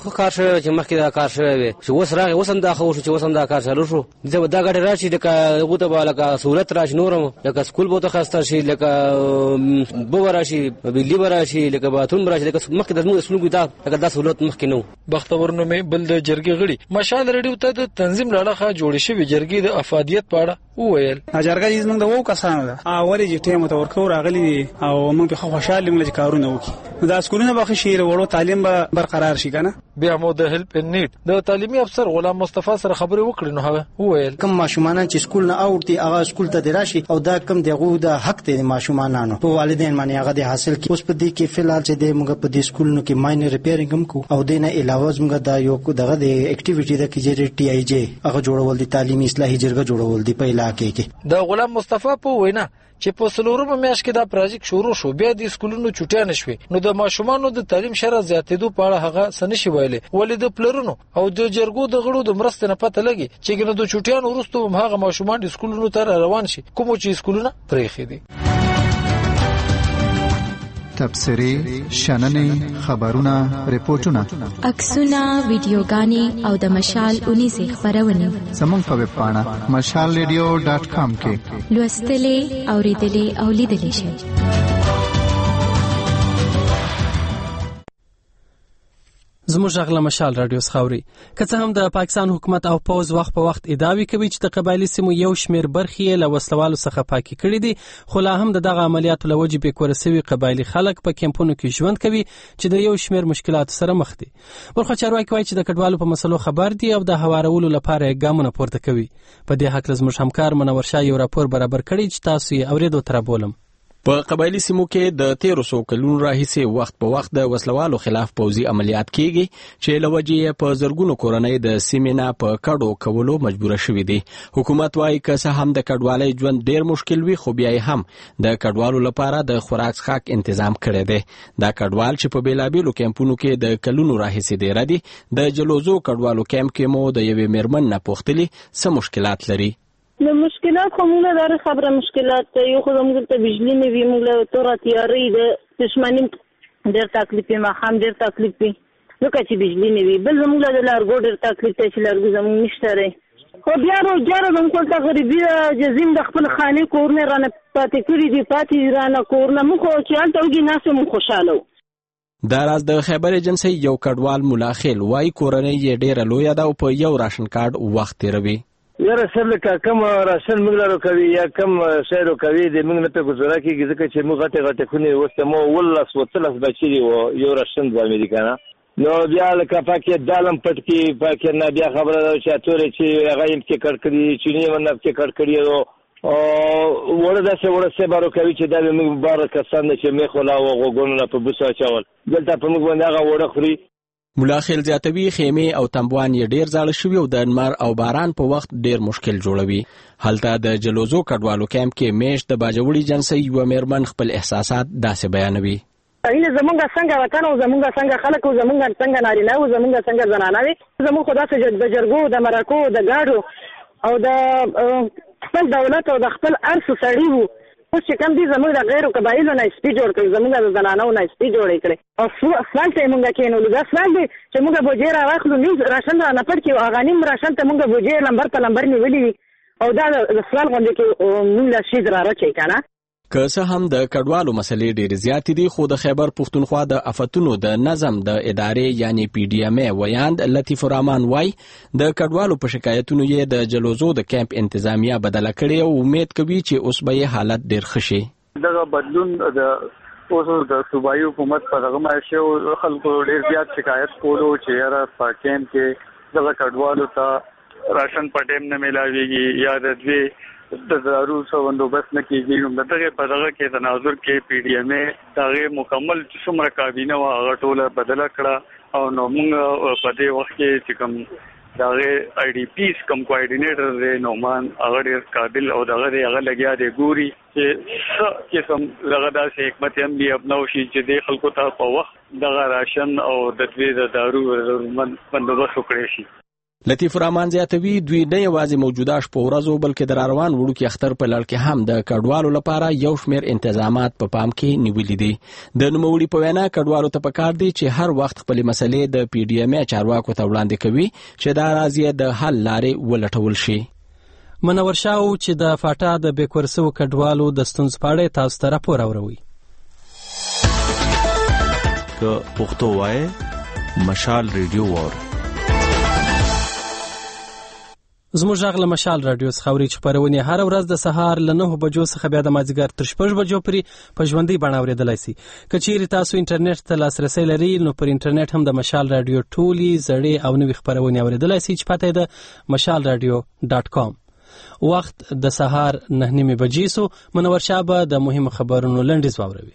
شوی چې مخکې دا کار شوی وي چې اوس راغی اوس هم دا خو شو چې اوس هم دا کار چالو شو زه دا ګټه راشي لکه هغو ته به لکه سهولت راشي نورم لکه سکول به ورته ښایسته شي لکه اوبه به راشي بجلي به راشي لکه باتون به راشي لکه مخکې د زموږ سلوک دا لکه دا سهولت مخکې نه و. بختور نومې بل د جرګې غړي مشال رډیو ته د تنظیم له لخوا جوړې شوې جرګې د افادیت په اړه وویل. جرګه زموږ د وو کسانو ده اولې چې ټیم ته ورکو راغلي او موږ په خوشاله موږ کارونه وکړي دا سکولونه به خشیر وړو تعلیم به برقرار شي کنه. بیا مو د هیلپ ان نیډ د تعلیمي افسر غلام مصطفی سره خبرې وکړې نو هغه وویل کوم ماشومان چې سکول نه اوړتي هغه سکول ته دراشي او دا کوم دغه د حق دی ماشومانانو په والدین باندې هغه د حاصل کی اوس په دې کې فلحال چې د موږ په دې سکولونو کې ماینر ریپیرینګ هم کو او دینه علاوه موږ دا یو دغه د اکټیویټي د کې ټي آی جی هغه جوړول دي تعلیمي اصلاحي جرګه جوړول دي په علاقې کې. د غلام مصطفی په وینا چې په څلورمه میاشت کې دا پروژیکټ شروع شو بیا د سکولونو چټیان شوي نو د ماشومانو د تعلیم شرط زیاتېدو په اړه هغه سنشي ویلي ولې د پلرونو او د جرګو د غړو د مرستې نه پته لګي چې ګنه د چټیان وروسته هم هغه ماشومان د سکولونو ته روان شي کوم چې سکولونه پرېخي دي. تبصرې شننې خبرونه ریپورتونه عکسونه ویډیوګانې او د مشال اونیزې خبرونه زموږ په ویب پاڼه مشال ریډیو ډاټ کام کې لوستلې اوریدلې او لیدلې شئ. زموږ غږ له مشال رادیو څخه اوري. که څه هم د پاکستان حکومت او پوز وخت په وخت ادعاوې کوي چې د قبایلي سیمو یو شمېر برخې له وسلوالو څخه پاکي کړي دي خو لا هم د دغه عملیاتو له وجې بېکوره سوي قبایلي خلک په کیمپونو کې ژوند کوي چې د یو شمېر مشکلاتو سره مخ دي. برخه چارواکي وایي چې د کډوالو په مسلو خبر دي او د هوارولو لپاره یې ګامونه پورته کوي. په دې هکله زموږ همکار منور شاه یو راپور برابر کړی چې تاسو یې اورېدو ته رابولم. په قبایلی سیمو کې د تیرو سو کلونو راهیسې وخت په وخت د وسلوالو خلاف پوځي عملیات کیږي چې لوجې په زرګونو کورنۍ د سیمې نه په کډو کولو مجبور شوي دي. حکومت وايي که څه هم د کډوالۍ ژوند ډیر مشکل وي خو بیا هم د کډوالو لپاره د خوراک څښاک تنظیم کړی دی. دا کډوال چې په بیلابیلو کیمپونو کې د کلونو راهیسې ډیر دي د جلوزو کډوالو کیمپ کې مو د یوې میرمن نه پوښتلي څه مشکلات لري. د مشکلات خو موږ لاره خبره مشکلات یو خو موږ ته بجلی نه وي موږ له تور تیاری د دشمنی ډېر تکلیف ما هم ډېر تکلیف وي نو چې بجلی نه وي بل موږ له لارګو ډېر تکلیف ته چې لارګو زموږ نشته رې خو بیا نو جاره موږ ته غریبي جزیم د خپل خاني کورنه رانه پاتې کړی دي پاتې رانه کورنه موږ خو چې انت وګي ناس موږ خوشاله دا راز د خیبر ایجنسی یو کډوال ملاخیل وای کورنۍ یې ډېر لوی ده او په یو راشن کارت وخت تیروي. یاره سر لکه کم راشن موږ لارو کوي یا کم شیرو کوي د موږ نه په گزاره کېږي ځکه چې موږ غټه غټه خونې اوس مو ولس وتلس بچي دی یو راشن د امریکا نه نو بیا لکه پاکې دالم پټ کې پاکې نه بیا خبره ده چې اتورې چې هغه یې کې کړ کړی چې نه ونه کې کړ کړی او ورته څه ورته څه بارو کوي چې دا موږ بار کسان چې مې خلا او غوګونو په بوسه چول دلته په موږ باندې هغه وړه خوري. ملاخیل زیاتوي خیمه او تنبوان یې ډیر زاړه شوي او د انمار او باران په وخت ډیر مشکل جوړوي. هلته د جلوزو کډوالو کیمپ کې میش د باجوړي جنسي یو میرمن خپل احساسات داسې بیانوي. اینه زمونږ څنګه وطن او زمونږ څنګه خلک او زمونږ څنګه نارینه او زمونږ څنګه زنانه وي زمونږ خدا څخه د جرګو د مرکو د گاډو او د خپل دولت او د خپل ارث سړي وو اوس چې کوم دي زموږ د غیرو قبایلو نه سپي جوړ کړي زموږ د زنانو نه سپي جوړې کړي او سوال ته موږ کېنولو دا سوال دی چې موږ بوجې راواخلو نیز راشن را نه پټ کړو هغه نیم راشن ته موږ بوجې لمبر په لمبر نیولي وي او دا د سوال غونډې کې موږ له شي راراچي کنه. که څه هم د کډوالو مسلې ډېرې زیاتې دي خو د خیبر پښتونخوا د افتونو د نظم د ادارې یعنی پی ډی ام ای ویاند لطیف الرحمن وای د کډوالو په شکایتونو یې د جلوزو د کیمپ انتظامیه بدله کړې او امید کوي چې اوس به حالت ډېر ښه شي. دغه بدلون د اوس د صوبایي حکومت په دغه ماشه خلکو ډېر زیات شکایت کولو چې یاره په کیمپ کې دغه کډوالو ته راشن په ټیم نه ملاويږي یا د دې د ضروري څه بندوبست نه کیږي نو دغه په دغه کې تناظر کې پی ډی ام ای دغه مکمل څومره کابینه او هغه ټوله بدله کړه او نو موږ په دې وخت کې چې کوم دغه آی ډی پیس کوم کوارډینیټر دی نومان هغه ډېر قابل او دغه هغه لګیا دی ګوري چې څه قسم دغه داسې حکمت عملي اپناو شي چې د خلکو ته په وخت دغه راشن او د دې د دارو بندوبست وکړي شي. لطیف الرحمن زیاتوي دوی نه یوازې موجوده شپه ورځو بلکې د راروان وړوکي اختر په لړ کې هم د کډوالو لپاره یو شمېر انتظامات په پام کې نیولي دي. د نوموړي په وینا کډوالو ته پکار دي چې هر وخت خپلې مسلې د پی ډي ایم چارواکو ته وړاندې کوي چې دا راځي د حل لارې ولټول شي. منور شاو چې د فاټا د بیکورسو کډوالو د ستونزو په اړه تاسو ته راپور اوروي. که پښتو وای مشال ریډیو وور زموږ غږ له مشال رادیو څخه اوري چې خپرونه هر ورځ د سهار له نه بجو څخه بیا د مازیګر تر شپږ بجو پورې په ژوندۍ بڼه اورېدلای شي. که چیرې تاسو انټرنیټ ته لاسرسي لرئ نو پر انټرنیټ هم د مشال رادیو ټولي زړې او نوې خپرونه اورېدلای شي چې پته ده مشال رادیو ډاټ کام. وخت د سهار نه نیمه بجې سو. منور شابه د مهم خبرونو لنډیز واوروي.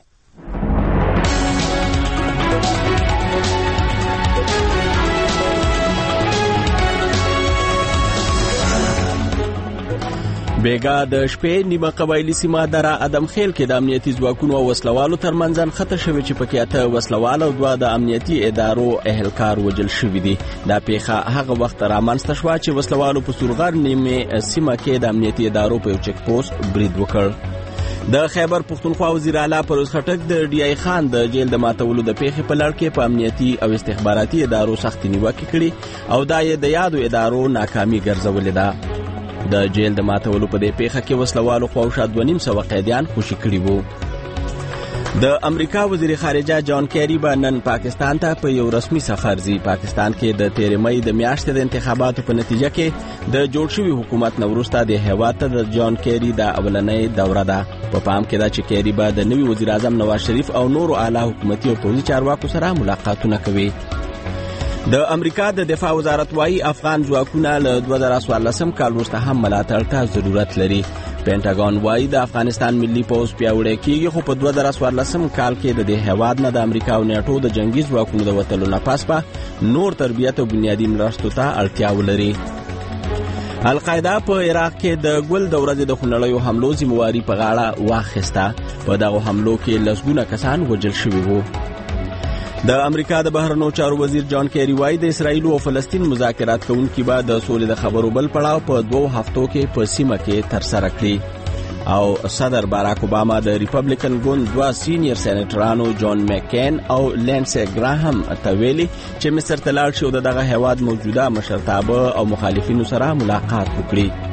بیګا د شپې نیمه قبایلی سیمه دره ادم خیل کې د امنیتي ځواکونو او وسلوالو ترمنځ خطر شوی چې پکې اته وسلوال او دوه د امنیتي ادارو اهلکار وجل شوی دي. دا پیښه هغه وخت رامنځته شوه چې وسلوالو په سورغر نیمه سیمه کې د امنیتي ادارو په چک پوسټ برید وکړ. د خیبر پختونخوا وزیر اعلی پرویز خټک د ډی ای خان د جیل د ماتولو د پیښې په لړ کې په امنیتي او استخباراتي ادارو سخت نیوکه کړې او دا یې د یادو ادارو ناکامي ګرځولې ده. د جیل د ماتولو په دې پیښه کې وسلوالو خواوشا دوه نیم سوه قیدیان خوشي کړي وو. د امریکا وزیر خارجه جان کیری به نن پاکستان ته په یو رسمي سفر ځي. پاکستان کې د تیرې مئی د میاشتې د انتخاباتو په نتیجه کې د جوړ شوي حکومت نه وروسته د هیواد ته د جان کیری د اولنۍ دوره ده. په پام کې ده چې کیری به د نوي وزیر اعظم نواز شریف او نورو اعلی حکومتي او پوځي چارواکو سره ملاقاتونه کوي. د امریکا د دفاع وزارت وايي افغان ځواکونه له دوه زره څوارلسم کال وروسته هم ملاتړ ته ضرورت لري. پینټاګون وايي د افغانستان ملي پوځ پیاوړی کیږي خو په دوه زره څوارلسم کال کې د دې هیواد نه د امریکا او نیټو د جنگي ځواکونو د وتلو نه پس به نور تربیت او بنیادی مرستو ته اړتیا ولري. القاعده په عراق کې د ګل د ورځې د خونړیو حملو ذمہواری په غاړه واخیسته. په دغه حملو کې لسګونه کسان وژل شوي وو. د امریکا د بهرنیو چارو وزیر جان کیری وايي د اسرایل او فلسطین مذاکرات کوونکي به د سولې د خبرو بل پړاو په دوه هفتو کې په سیمه کې ترسره کړي. او صدر باراک اوباما د ریپبلیکن ګوند دوه سینیئر سېنیټرانو جان مکین او لینسي ګراهم ته ویلي چې مصر ته لاړ شي او دغه هیواد موجوده مشرتابه او مخالفینو سره ملاقات وکړي.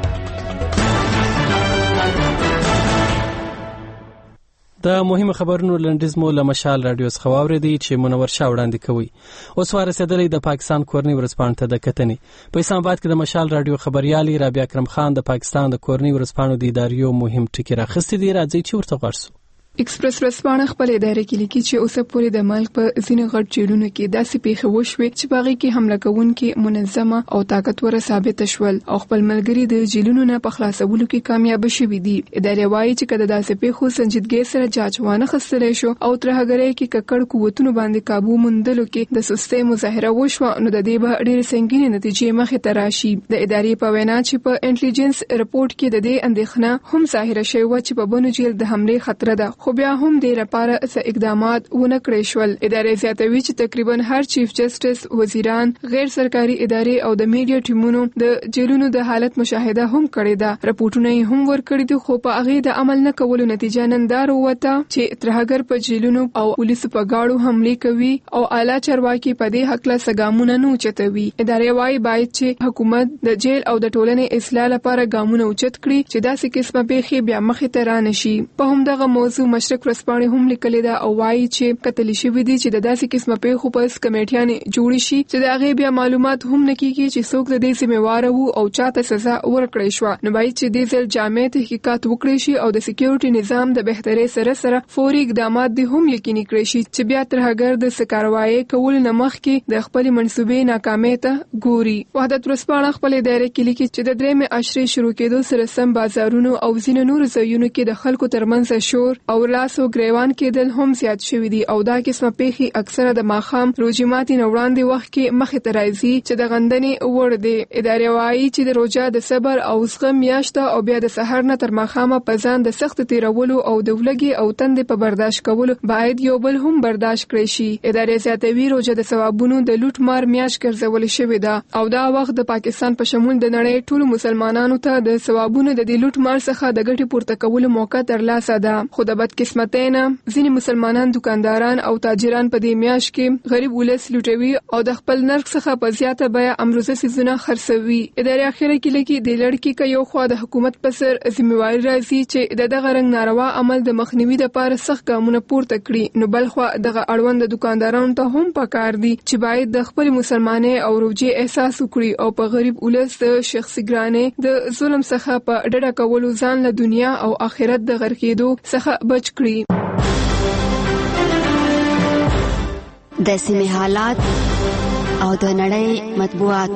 د مهمه خبرونو لنډیز مو له مشال رادیو څخه واورېدی چې منور شاه وړاندې کوي. اوس ورسېدلی د پاکستان کورنۍ ورځپاڼو ته د کتنې. په اسلام آباد کې د مشال رادیو خبريالي رابعه اکرم خان د پاکستان د کورنۍ ورځپاڼو د ادارې مهم ټکي راخستې دي. راځي چې ورته غواړو. ایکسپریس ورځپاڼه خپل ادارې کې لیکي چې اوسه پورې د ملک په ځینې غټ جیلونو کې داسې پیښې وشوې چې باغې کې حمله کوونکي منظمه او طاقتور ثابت شول او خپل ملګری د جیلونو نه په خلاصولو کې کامیاب شوي دي. ادارې وايي چې کله داسې پیښو سنجیدګۍ سره جاج وانه خستلې شو او ترهګرۍ کې ککړ قوتونو باندې قابو موندلو کې د سستۍ مظاهره وشوه نو د دې به ډېرې سنگینې نتیجې مخې ته راشي. د ادارې په وینا چې په انټيليجنس رپورټ کې د دې اندېښنه هم ظاهره شوې و چې په بنو جیل د حمله خطر ده خو بیا هم د لپاره څه اقدامات ونه کړی شول. ادارې زیاتوي چې تقریبا هر چیف جسټس، وزیران، غیر سرکاري ادارې او د میډیا ټیمونو د جیلونو د حالت مشاهده هم کړې ده. رپورټونه یې هم ورکړي دي خو په هغه د عمل نه کولو نتیجه ننداره وته چې ترهګر په جیلونو او پولیسو په گاډو حمله کوي او اعلی چارواکي په دې حق له سګامونه نه اوچتوي. ادارې وايي باید چې حکومت د جیل او د ټولنې اصلاح لپاره ګامونه اوچت کړي چې داسې قسمه پیښې بیا مخې ته را نشي. په همدغه موضوع مشرق ورځپاڼې هم لیکلې ده او وايي چې کتل شوی دي چې د داسې قسمه پیښو په کمیټیانې جوړ شي چې د هغه بیا معلومات هم نکېږي چې څوک د دې ذمہوار وو او چاته سزا ورکړې شو. نو باید چې د ځل جامع تحقیقات وکړي شي او د سکیورټي نظام د بهتري سره سره فوري اقدامات دي هم یقیني کړی شي چې بیا ترهګر د سکاروای کول نه مخکې د خپل منسوبې ناکامۍ ته ګوري. وحدت ورځپاڼه خپل ادارې کې لیکي چې د درېمې عشرې شروع کېدو سره سم بازارونو او ځینو نور ځایونو کې د خلکو ترمنځ شور او او لاسو ګریوان کېدل هم زیات شوي دي او دا قسمه پیښې اکثره د ماښام روژې ماتي نه وړاندې وخت کې مخې ته راځي چې د غندنې وړ دی. ادارې وایي چې د روژه د صبر او زغم میاشته او بیا د سحر نه تر ماښامه په ځان د سخت تیرولو او د ولګي او تندې په برداشت کولو باید یو بل هم برداشت کړی شي. ادارې زیاتوي روژه د ثوابونو د لوټ مار میاشت ګرځول شوې ده او دا وخت د پاکستان په شمول د نړۍ ټولو مسلمانانو ته د ثوابونو د دې لوټ مار څخه د ګټې پورته کولو موقع ترلاسه ده. خو د بدقسمتۍ نه ځینې مسلمانان دکانداران او تاجران په دې میاشت کې غریب ولس لوټوي او د خپل نرخ څخه په زیاته بیه امروزه څیزونه خرڅوي. ادارې اخیره کې لکه د لړکی که یو خوا د حکومت په سر ذمہواری راځي چې د دغه رنګ ناروا عمل د مخنیوي لپاره سخت ګامونه پورته کړي، نو بل خوا دغه اړوند دکاندارانو ته هم پکار دي چې باید د خپل مسلمانۍ او روجې احساس وکړي او په غریب ولس د شخصي ګرانۍ د ظلم څخه په ډډه کولو ځان له دنیا او آخرت د غرقېدو څخه بچ کړي. د سیمې حالات او د نړۍ مطبوعات.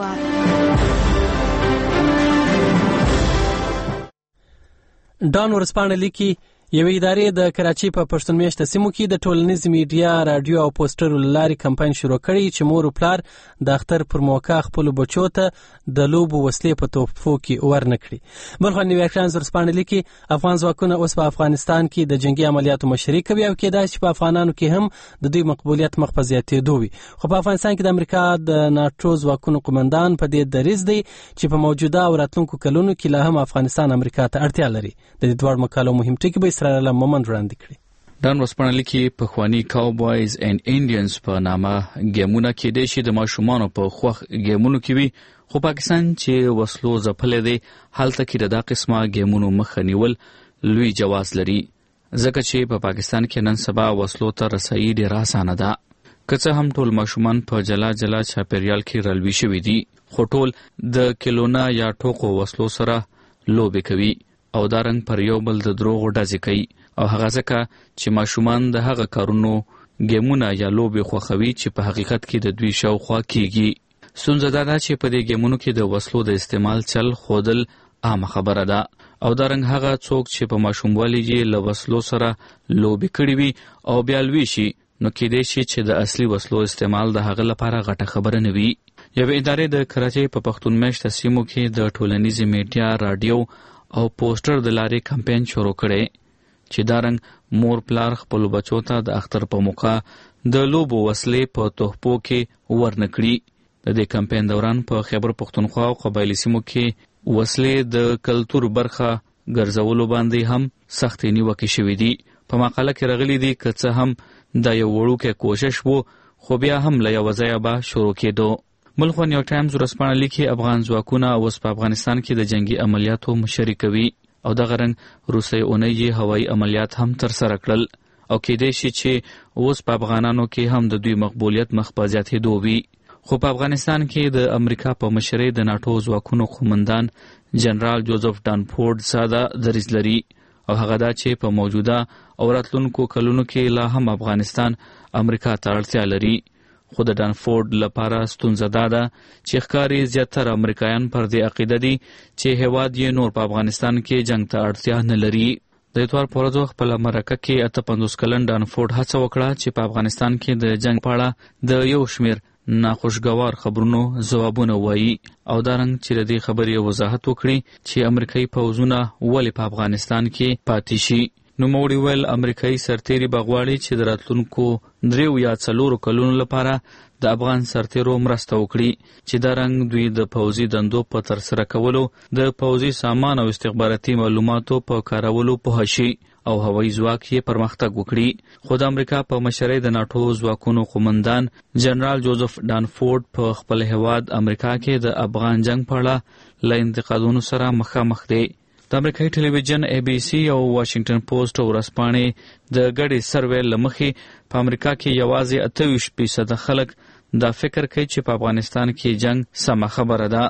ډان ورسپانه لیکي یوې ادارې د کراچۍ په پښتون میشته سیمو کې د ټولنیز میډیا، راډیو او پوسټرو له لارې کمپاین شروع کړی چې مور او پلار د اختر پر موقع خپلو بچو ته د لوبو وسلې په تحفو کې ورنه کړي. بل خوا نیویارک ټایمز ورسپانه لیکي افغان ځواکونه اوس په افغانستان کې د جنگي عملیاتو مشري کوي او کېدای شي په افغانانو کې هم د دوی مقبولیت مخ په زیاتېدو وي. خو په افغانستان کې د امریکا د ناټو ځواکونو قومندان په دې دریځ دی چې په موجوده او راتلونکو کلونو کې لا هم افغانستان امریکا ته اړتیا لري. د دې دوه مقالو مهم ټکي به اسرائیل له مومند وړاندې کړي. ډان ورسپانه لیکي پخواني کاوبویز اینڈ انډینز په نامه ګیمونه کې د شي د ماشومانو په خوخ ګیمونو کې وي، خو پاکستان چې وسلو ځپلې دی هلته کې د قسمه ګیمونو مخه نیول لوی جواز لري، ځکه چې په پاکستان کې نن سبا وسلو ته رسایي ډېره اسانه ده. که څه هم ټول ماشومان په جلا جلا چاپیریال کې رلوي شوي دي، خو ټول د کلونه یا ټوکو وسلو سره لوبې کوي او دا رنګ پر یو بل د دروغو ډزې کوي، او هغه ځکه چې ماشومان د هغه کارونو ګیمونه یا لوبې خوښوي چې په حقیقت کې د دوی شاوخوا کیږي. ستونزه دا ده چې په دې ګیمونو کې د وسلو د استعمال چل ښودل عامه خبره ده، او دا رنګ هغه څوک چې په ماشوموالي یې له وسلو سره لوبې کړې وي او بیا لوی شي، نو کېدای شي چې د اصلي وسلو استعمال د هغه لپاره غټه خبره نه وي. یوې ادارې د کراچۍ په پښتون میشته سیمو کې د ټولنیزې میډیا، راډیو او پوسټر د لارې کمپاین شروع کړی چې دا رنګ مور پلار خپل بچو ته د اختر په موقع د لوبو وسلې په تحفو کې ورنه کړي. د دې کمپاین دوران په خیبر پښتونخوا او قبایلي سیمو کې وسلې د کلتور برخه ګرځولو باندې هم سختې نیوکې شوې دي. په مقاله کې راغلي دي که څه هم دا یو وړوکی کوشش وو، خو بیا هم له یوه ځایه به شروع کېدو. بل خوا نیویارک ټایمز ورسپانه لیکي افغان ځواکونه اوس په افغانستان کې د جنگي عملیاتو مشري کوي او دغه رنګ روسي اونۍ یې هوایي عملیات هم ترسره کړل او کېدای شي چې اوس په افغانانو کې هم د دوی مقبولیت مخ په زیاتېدو وي. خو په افغانستان کې د امریکا په مشرۍ د ناټو ځواکونو قومندان جنرال جوزف ډانفورډ ساده دریځ لري او هغه دا چې په موجوده او راتلونکو کلونو کې لا هم افغانستان امریکا ته اړتیا لري. خو د ډانفورډ لپاره ستونزه دا ده چې ښکاري زیاتره امریکایان پر دې عقیده دي چې هیواد یې نور په افغانستان کې جنگ ته اړتیا نه لري. د اتوار په ورځ خپله مرکه کې اته پنځوس کلن ډانفورډ هڅه وکړه چې په افغانستان کې د جنگ په اړه د یو شمېر ناخوشګوار خبرونو ځوابونه وایي او دا رنګ چې د دې خبرې وضاحت وکړي چې امریکایي پوځونه ولې په افغانستان کې پاتې شي. نوموړي ویل امریکایي سرتیري به غواړي چې د راتلونکو دریو یا څلورو کلونو لپاره د افغان سرتیرو مرسته وکړي چې دا رنګ دوی د پوځي دندو په ترسره کولو، د پوځي سامان او استخباراتي معلوماتو په کارولو پوه شي او هوایي ځواک یې پرمختګ وکړي. خو د امریکا په مشرۍ د ناټو ځواکونو قومندان جنرال جوزف ډانفورډ په خپل هیواد امریکا کې د افغان جنگ په اړه له انتقادونو سره مخامخ دی. د امریکایي ټلویزیون اے بی سی او واشنگټن پوسټ ورځپاڼې د ګډې سروې له مخې په امریکا کې یوازې اته ویشت فیصده خلک دا فکر کوي چې په افغانستان کې جنگ سمه خبره ده.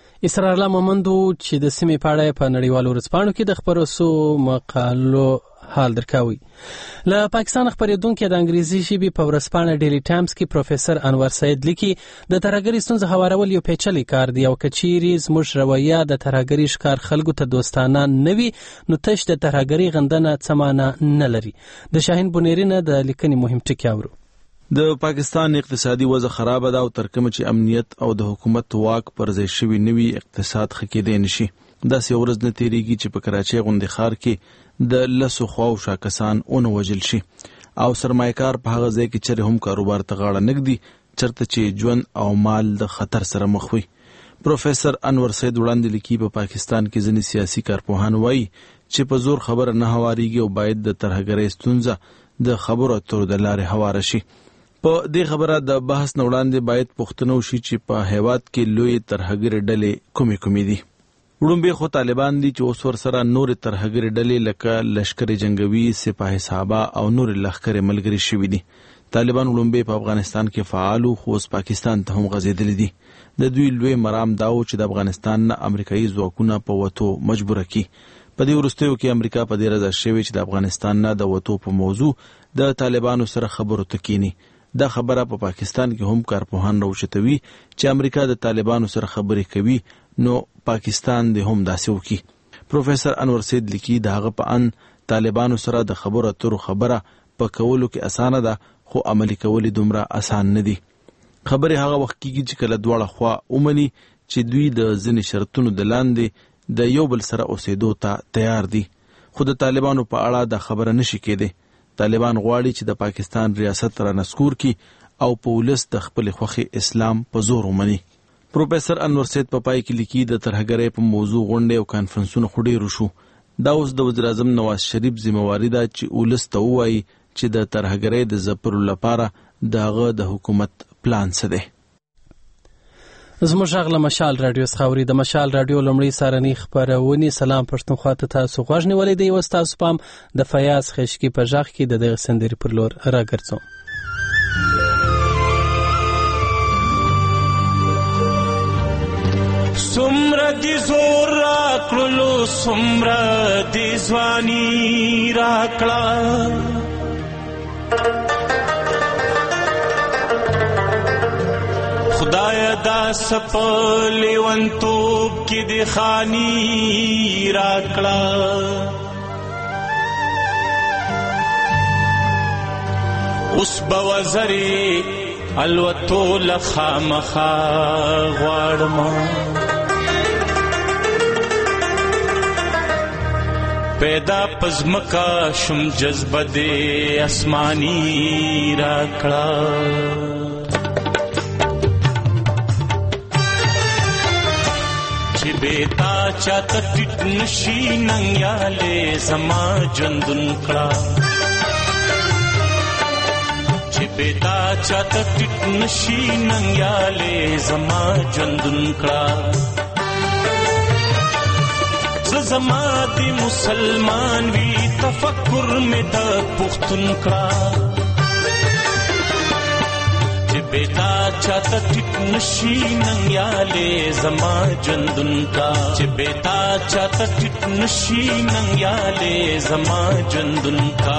اسرار الله مومندو چې د سیمې په اړه په نړیوالو ورځپاڼو کې د خپرو سو مقالو حال درکاوي. له پاکستان خبرېدونکي د انګریزي ژبې په ورځپاڼه ډیلی ټایمز کې پروفیسور انور سید لیکي د ترهګرۍ ستونزه هوارول یو پیچلی کار دی او که چیرې زموږ رویه د ترهګرۍ ښکار خلکو ته دوستانه نه وي نو تش د ترهګرۍ غندنه څه معنی نه لري. د شاهین بونیری نه د لیکنې مهم ټکي اورو. د پاکستان اقتصادي وضع خراب ده او تر کومه چې امنیت او د حکومت واک پر ځای شوی نوي اقتصاد ښه کېدی نشي. داسې ورځ نه تیریږي چې په کراچۍ غوندې ښار کې د لسو خواوشا کسان ونه وژل شي او سرمایه‌کار په هغه ځای کې چېرې هم کاروبار ته غاړه نږدي چېرته چې ژوند او مال د خطر سره مخ وي. پروفیسور انور سید وړاندې لیکي په پاکستان کې ځینې سیاسي کارپوهان وایي چې په زور خبره نه هوارېږي او باید د ترهګرۍ ستونزه د خبرو اترو د لارې هواره شي. په دې خبره د بحث نه وړاندې باید پوښتنه وشي چې په هېواد کې لویې ترهګرۍ ډلې کومې کومې دي. وړومبې خو طالبان دي چې اوس ورسره نورې ترهګرۍ ډلې لکه لشکر جنګوي، سپاه صحابه او نورې لښکرې ملګري شوي دي. طالبان وړومبې په افغانستان کې فعال خو اوس پاکستان ته هم غځېدلي دي. د دوی لوی مرام دا و چې د افغانستان نه امریکایي ځواکونه په وتو مجبوره کړي. په دې وروستیو کې امریکا په دې رضا شوې چې د افغانستان نه د وتو په موضوع د طالبانو سره خبرو ته کینی. دا خبره په پا پاکستان کې هم کارپوهان راوچتوي چې امریکا د طالبانو سره خبرې کوي نو پاکستان دې هم داسې وکړي. پروفیسور انور سید لیکي د هغه په ان طالبانو سره د خبرو اترو خبره په کولو کې اسانه ده خو عملي کول دومره اسان نه دي. خبرې هغه وخت کېږي چې کله دواړه خوا ومني چې دوی د ځینې شرطونو د لاندې د یو بل سره اوسېدو ته تیار دي. خو د طالبانو په اړه د خبره نشي کېدی. طالبان غواړي چې د پاکستان ریاست را نسکور کی او په ولس د خپل خوخي اسلام په زور ومني. پروفیسور انور سید په پای کې لیکي د ترهګرۍ په موضوع غونډې او کانفرنسونه خو ډېر وشو. دا اوس د وزیر اعظم نواز شریف ذمہواري ده چې ولس ته ووایي چې د ترهګرۍ د ځپلو لپاره د هغه د حکومت پلان څه دی. زموږ غږ له مشال راډیو څخه اوري. د مشال راډیو لومړی سهارنۍ خپرونې سلام پښتونخوا ته تاسو غوږ نیولی دی. اوس تاسو پام د فیاض خشکي په غږ کې د دغه سندرې پر لور راګرځوم. سمره دی زور راکړلو سمره دی ځواني راکړه خدایا دا سپلی ونتوب کی دی خانی راکڑا اس بوزری الوتو لخامخا غوارما پیدا پزمکا شم جذبہ دے اسمانی راکڑا بیتا چاہتا ٹٹ نشی ننگیالے زما جندن کڑا چی بیتا چاہتا ٹٹ نشی ننگیالے زما جندن کڑا زما دی مسلمان وی تفکر میں دا پختن کڑا بیتا چاہتا ٹھٹ نشی ننگیالے زما جندن کا چھ بیتا چاہتا ٹھٹ نشی ننگیالے زما جندن کا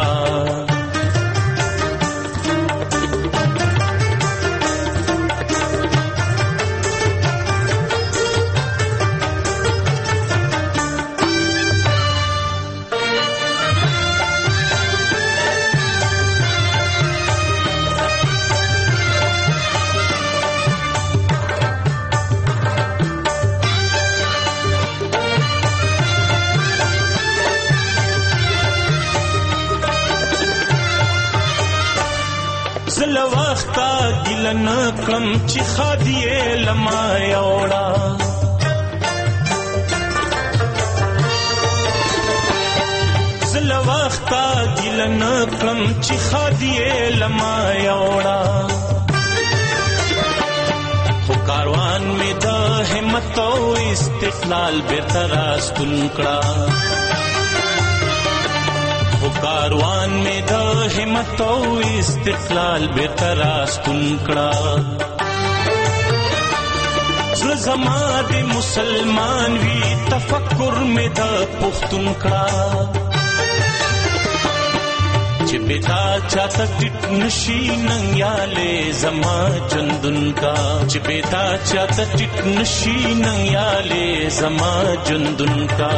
نکم چی خادیے لما یوڑا زل وقتا دل نکم چی خادیے لما یوڑا خو کاروان میں دا ہمت و استقلال بیتراست انکڑا کاروان میں دا ہمت و استقلال بے تراستن کڑا زما دے مسلمان وی تفکر میں دا پختن کڑا چې بتا چاته ټټ نشي ننګیاله زما ژوندون کا چې بتا چاته ټټ نشي ننګیاله زما ژوندون کا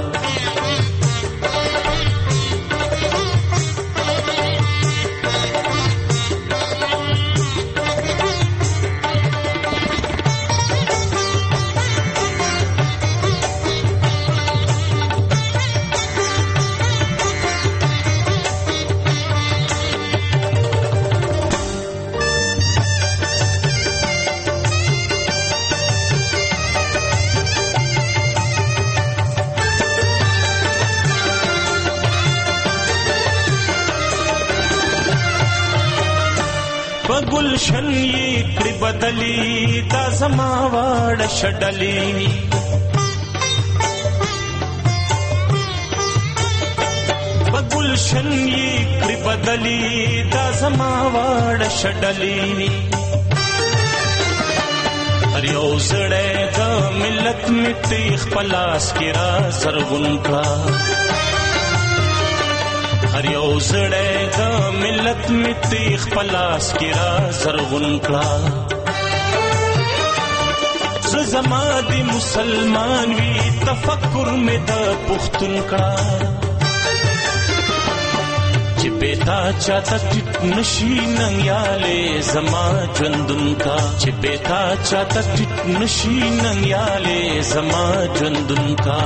گلشن یې کړي بدلی دا زما واړه شډلی بګلشن یې کړي بدلی دا زما واړه شډلی هر یو زړه د ملت می خپل لاس کې را زرغون کړه هر یو زړه د ملت می تیخ پلاس کی را زرغون کړه ز زما دی مسلمان وی تفکر می د پښتون کړه چې بتا چاته ټټ نشي ننګیاله زما ژوندون کا چې بتا چاته ټټ نشي ننګیاله زما ژوندون کا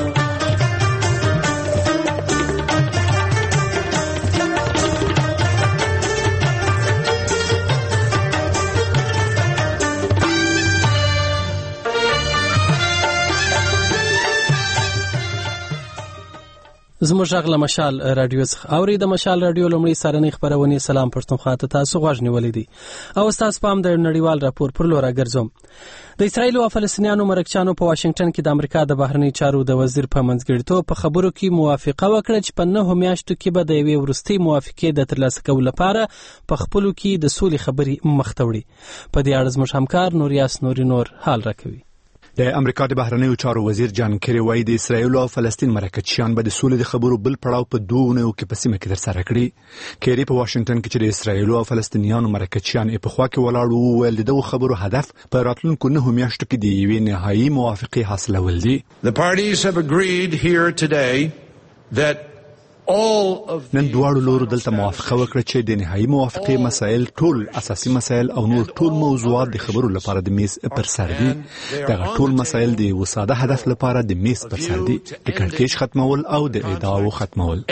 زموږ غږ له مشال رادیو څخه اوري د مشال رادیو لومړی سارنۍ خبرونه سلام پښتونخوا ته تاسو غوږ نیولې دي او تاسو پام د نړیوال راپور پر لور راګرځوم د اسرایل او فلسطینیانو مرکچانو په واشنگټن کې د امریکا د بهرنی چارو د وزیر په منځګړیتوب په خبرو کې موافقه وکړه چې په نهو میاشتو کې به د یوې وروستۍ موافقې د ترلاسه کولو لپاره په خپلو کې د سولې خبرې مخ ته وړي په دې اړه زموږ همکار نوریاس نوري نور حال راکوي د امریکا د بهرنیو چارو وزیر جان کری وایي د اسرایل او فلسطین مرکچیان به د سولې د خبرو بل پړاو په دوه اونیو کې په سیمه کې ترسره کړي کری په واشنگټن کې چې د اسرایل او فلسطینیانو مرکچیان په خوا کې ولاړ وو ول دغه خبرو هدف په راتلونکو نه میاشتو کې د یوې نهایی موافقه حاصلول دي. The parties have agreed here today that نن دواړو لورو دلته موافقه وکړه چې د نهایی موافقې مسایل ټول اساسي مسایل او نور ټول موضوعات د خبرو لپاره د میز پر سر دي. دغه ټول مسایل د وساده هدف لپاره د میز پر سر دي، د کړکېچ ختمول او د ادعاو ختمول.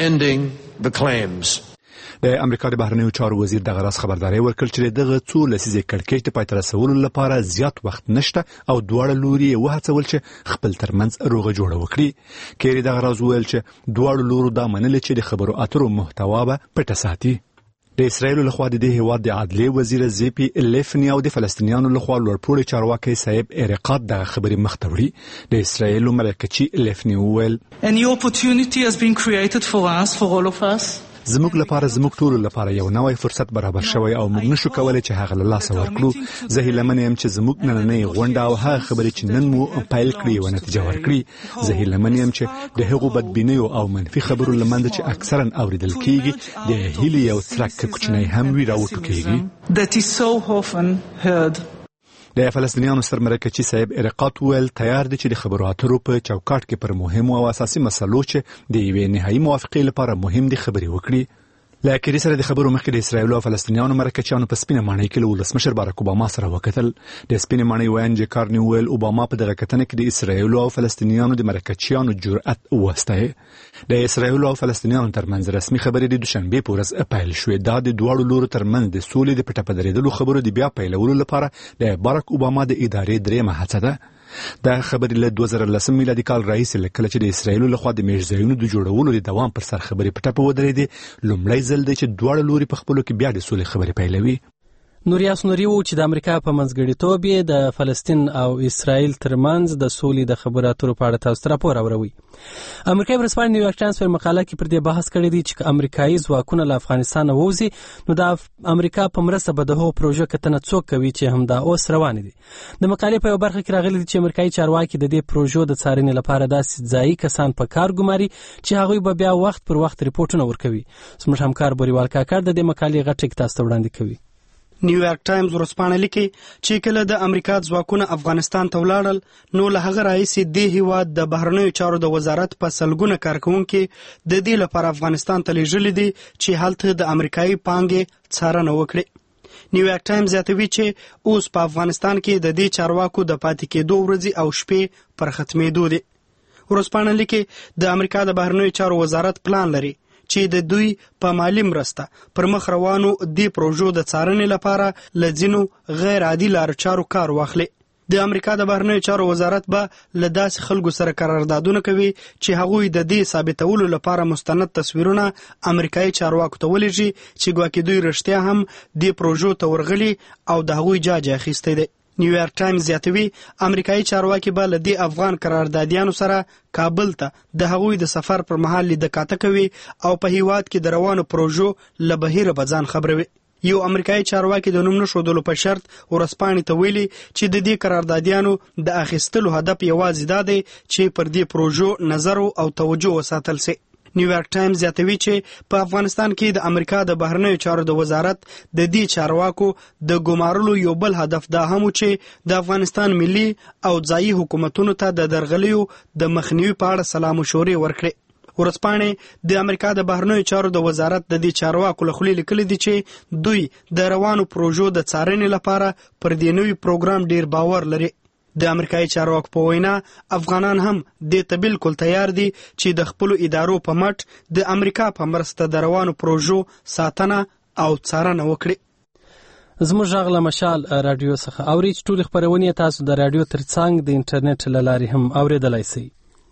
د امریکا د بهرنیو چارو وزیر دغه راز خبرداري ورکړ چې دغه څو لسیزې کړکېچ ته پای ته رسولو لپاره زیات وخت نشته او دواړه لوري وهڅول چې خپل ترمنځ روغه جوړه وکړي. کېری دغه راز ویل چې دواړو لورو دا منل چې د خبرو اترو محتوا به پټه ساتي. د اسرایل لخوا د دې هیواد د عدلیې وزیر زیپی لیفنی او د فلسطینیانو لخوا لوړپوړي چارواکي صاحب اریقات د خبرې مخ ته وړي. د اسرایل مرکچی لیفنی ویل A new opportunity has been created for us, for all of us. زموږ لپاره زموږ ټول لپاره یو نوې فرصت برابر شوی او موږ نشو کولای چې هغه له لاسه ورکړو. زه هیله من یم چې زموږ نننۍ غونډه او هغه خبرې چې نن مو پیل کړې و نتیجه ورکړي. زه هیله من یم چې د هغو بدبینیو او منفي خبرو لمنځه چې اکثرا اوریدل کیږي د هیلې یو څرک کوچنی هم وی راوټوکیږي. That is so often heard. د فلسطینیانو سرمرکچی صاحب اریقات ویل تیار دي چې د خبرو اترو په چوکاټ کې پر مهمو او اساسي مسلو چې د یوې نهایی موافقې لپاره مهم دي خبرې وکړي. لکه سره د خبرو مخکې د اسرایل او فلسطینیانو مرکچیانو په سپینه ماڼۍ کې له ولسمشر باراک اوباما سره وکتل. د سپینه ماڼۍ وینج کارنی ویل اوباما په دغه کتنه کې د اسرایل او فلسطینیانو د مرکچیانو جرأت وسته. د اسرایل او فلسطینیانو ترمنځ رسمي خبرې د دوشنبه په ورځ پیل شوې. دا د دواړو لورو ترمنځ د سولې د پټه پدریدلو خبرو د بیا پیلولو لپاره د باراک اوباما د ادارې درېمه هڅه ده. دا خبرې له دوه زره لسم میلادي کال راهیسې لکه چې د اسرایل لخوا د میرزایونو د جوړولو د دوام پر سر خبرې پټه په ودرېدې. لومړی ځل دی چې دواړه لوري په خپلو کې بیا د سولې خبرې پیلوي. نوریاس نوري وو چې د امریکا په منځګړیتوب یې د فلسطین او اسرائیل ترمنځ د سولې د خبرو اترو په اړه تاسو ته راپور اوروي. امریکایي ورځپاڼې نیویارک ټایمز په مقاله کې پر دې بحث کړی دی چې امریکایي ځواکونه له افغانستان ووځي نو د امریکا په مرسته به د هغو پروژو کتنه څوک کوي چې همدا اوس روانې دي. د مقالې په یو برخه کې راغلي دي چې امریکایي چارواکي د دې پروژو د څارنې لپاره داسې ځایي کسان په کار ګماري چې هغوی به بیا وخت پر وخت ریپورټونه ورکوي. زموږ همکار بوریوال کاکړ د دې مقالې غټه تاسو ته وړاندې کوي. نیویارک ټایمز ورځپاڼه لیکي چې کله د امریکا ځواکونه افغانستان ته ولاړل نو له هغه راهیسې دې هیواد د بهرنیو چارو د وزارت په سلګونه کارکوونکي د دې لپاره افغانستان ته لیږلي دي چې هلته د امریکایي پانګې څارنه وکړي. نیویارک ټایمز زیاتوي چې اوس په افغانستان کې د دې چارواکو د پاتې کېدو ورځې او شپې پر ختمېدو دي. ورځپاڼه لیکي د امریکا د بهرنیو چارو وزارت پلان لري چې د دوی په مالی مرسته پر مخ روانو دې پروژو د څارنې لپاره له ځینو غیر عادي لارو چارو کار واخلي. د امریکا د بهرنیو چارو وزارت به له داسې خلکو سره قراردادونه کوي چې هغوی د دې ثابتولو لپاره مستند تصویرونه امریکایي چارواکو ته ولېږي چې ګواکې دوی رښتیا هم دې پروژو ته ورغلي او د هغوی جاج اخیستی دی. نیویارک ټایمز زیاتوي امریکایي چارواکي به له دې افغان قراردادیانو سره کابل ته د هغوی د سفر پر مهال لیدکاته کوي او په هیواد کې د روانو پروژو له بهیره به ځان خبروي. یو امریکایي چارواکي د نوم نښودلو په شرط ورځپاڼې ته ویلي چې د دې قراردادیانو د اخیستلو هدف یوازې دا دی چې پر دې پروژو نظر او توجه وساتل شي. نیویارک ټایمز زیاتوي چې په افغانستان کې د امریکا د بهرنیو چارو د وزارت د دې چارواکو د ګمارلو یو بل هدف دا هم چې د افغانستان ملي او ځایي حکومتونو ته د درغلیو د مخنیوي په اړه سلا مشورې ورکړي. ورځپاڼې د امریکا د بهرنیو چارو د وزارت د دې چارواکو له خولې لیکلي دي چې دوی د روانو پروژو د څارنې لپاره پر دې نوي پروګرام ډیر باور لري. د امریکایي چارواکو په وینا افغانان هم دې ته بالکل تیار دي چې د خپلو ادارو په مټ د امریکا په مرسته د روانو پروژو ساتنه او څارنه وکړي. زموږ غږ له مشال رادیو څخه اوري چې ټولې خپرونې تاسو د رادیو ترڅنګ د انټرنیټ له لارې هم اوریدلای شئ.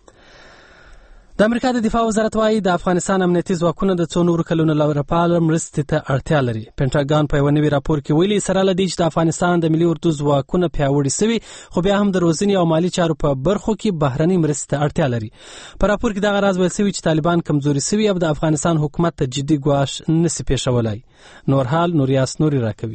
د امریکا د دفاع وزارت وايي د افغانستان امنیتي ځواکونه د څو نورو کلونو لپاره مرستې ته اړتیا لري. پینټاګان په یو نوي راپور کې ویلي سره له دې چې د افغانستان د ملي اردو ځواکونه پیاوړي شوي خو بیا هم د روزنې او مالی چارو په برخو کې بهرنۍ مرستې ته اړتیا لري. په راپور کې دغه راز ویل شوی چې طالبان کمزوري شوي او د افغانستان حکومت ته جدي ګواښ نشي پیښولای. نور حال نوریاس نوري راکوي.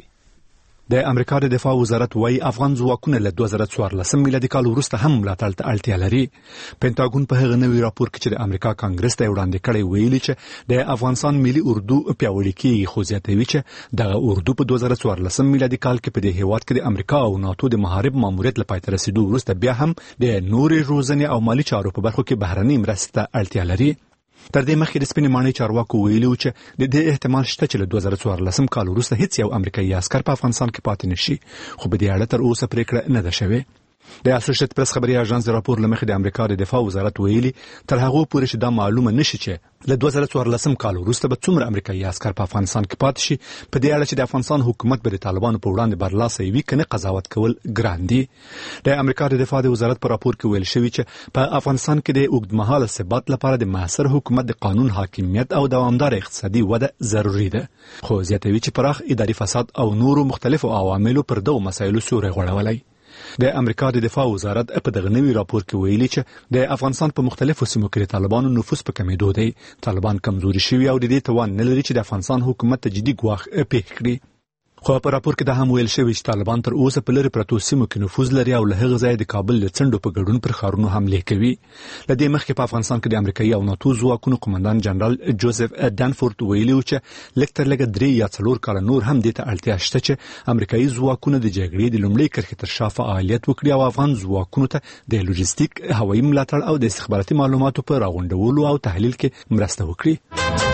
د امریکا د دفاع وزارت وايي افغان ځواکونه له دوه زره څوارلسم میلادي کال وروسته هم ملاتړ ته اړتیا لري. پینټاګون په هغه نوي راپور کې چې د امریکا کانګرس ته وړاندې کړی ویلي چې د افغانستان ملي اردو پیاوړی کیږي خو زیاتوي چې دغه اردو په دوه زره څوارلسم میلادي کال کې په دې هیواد کې د امریکا او ناتو د محارب ماموریت لپاره تر رسیدو وروسته بیا هم د نورې روزنې او مالی چارو په برخو کې بهرنۍ مرستې ته اړتیا لري. تر دې مخکې د سپینې ماڼۍ چارواکو ویلي و چې د دې احتمال شته چې له دوه زره څوارلسم کال وروسته هیڅ یو امریکایي عسکر په افغانستان کې پاتې نشي خو په دې اړه تر اوسه پریکړه نه ده شوې. د اسوسییټډ پریس خبري اژانس د راپور لمخې د امریکا د دفاع وزارت ویلي تر هغه پورې چې دا معلومه نشي چې له دوه زره څوارلسم کال وروسته به څومره امریکایي عسکر په افغانستان کې پاتې شي. په دې اړه چې د افغانستان حکومت به د طالبانو په وړاندې برلاسه وي کنه قضاوت کول ګران دي. د امریکا د دفاع د وزارت په راپور کې ویل شوی چې په افغانستان کې د اوږدمهاله ثبات لپاره د معاصر حکومت د قانون حاکمیت او دوامدار اقتصادي وده ضروری ده خو زیاتوي چې پراخ اداري فساد او نورو مختلفو عواملو پر دغه مسایلو سوري غوړولای. د امریکا د دفاع وزارت په دغه نوي راپور کې ویلي چې د افغانستان په مختلفو سیمو کې طالبانو نفوذ په کمیدو دی. طالبان کمزوري شوي او د دې توان نه لري چې د افغانستان حکومت ته جدي ګواښ پیښ کړي. خو په راپور کې دا هم ویل شوی چې طالبان تر اوسه په لری پروتو سیمو کې نفوذ لري او له هغه ځای د کابل له څنډو په ګډون پر ښارونو حمله کوي. لدې مخکې په افغانستان کې د امریکایي او ناتو ځواکونو قومندان جنرال جوزف ډانفورد ویلي و چې لکتر لګ درې یا څلور کال نور هم د ته اړتیا شته چې امریکایي ځواکونه د جګړې د لومړۍ کرښې تر شا فعالیت وکړي او افغان ځواکونو ته د لوجستیک هوایي ملاتړ او د استخباراتي معلوماتو په راغونډولو او تحلیل کې مرسته وکړي.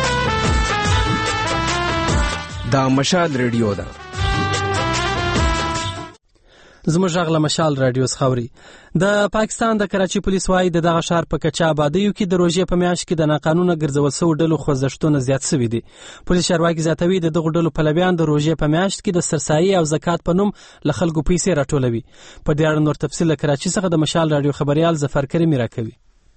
دا مشال ریډیو ده. زموږ غږ له مشال رادیو څخه اوري. د پاکستان د کراچي پولیس وايي د دغه ښار په کچا آبادیو کې د روژې په میاشت کې د ناقانونه ګرځول شوو ډلو خوځښتونه زیات شوي دي. پولیس چارواکي زیاتوي د دغو ډلو پلویان د روژې په میاشت کې د سرسایي او زکات په نوم له خلکو پیسې راټولوي. په دې اړه نور تفصیل له کراچي څخه د مشال رادیو خبريال ظفر کریمي راکوي.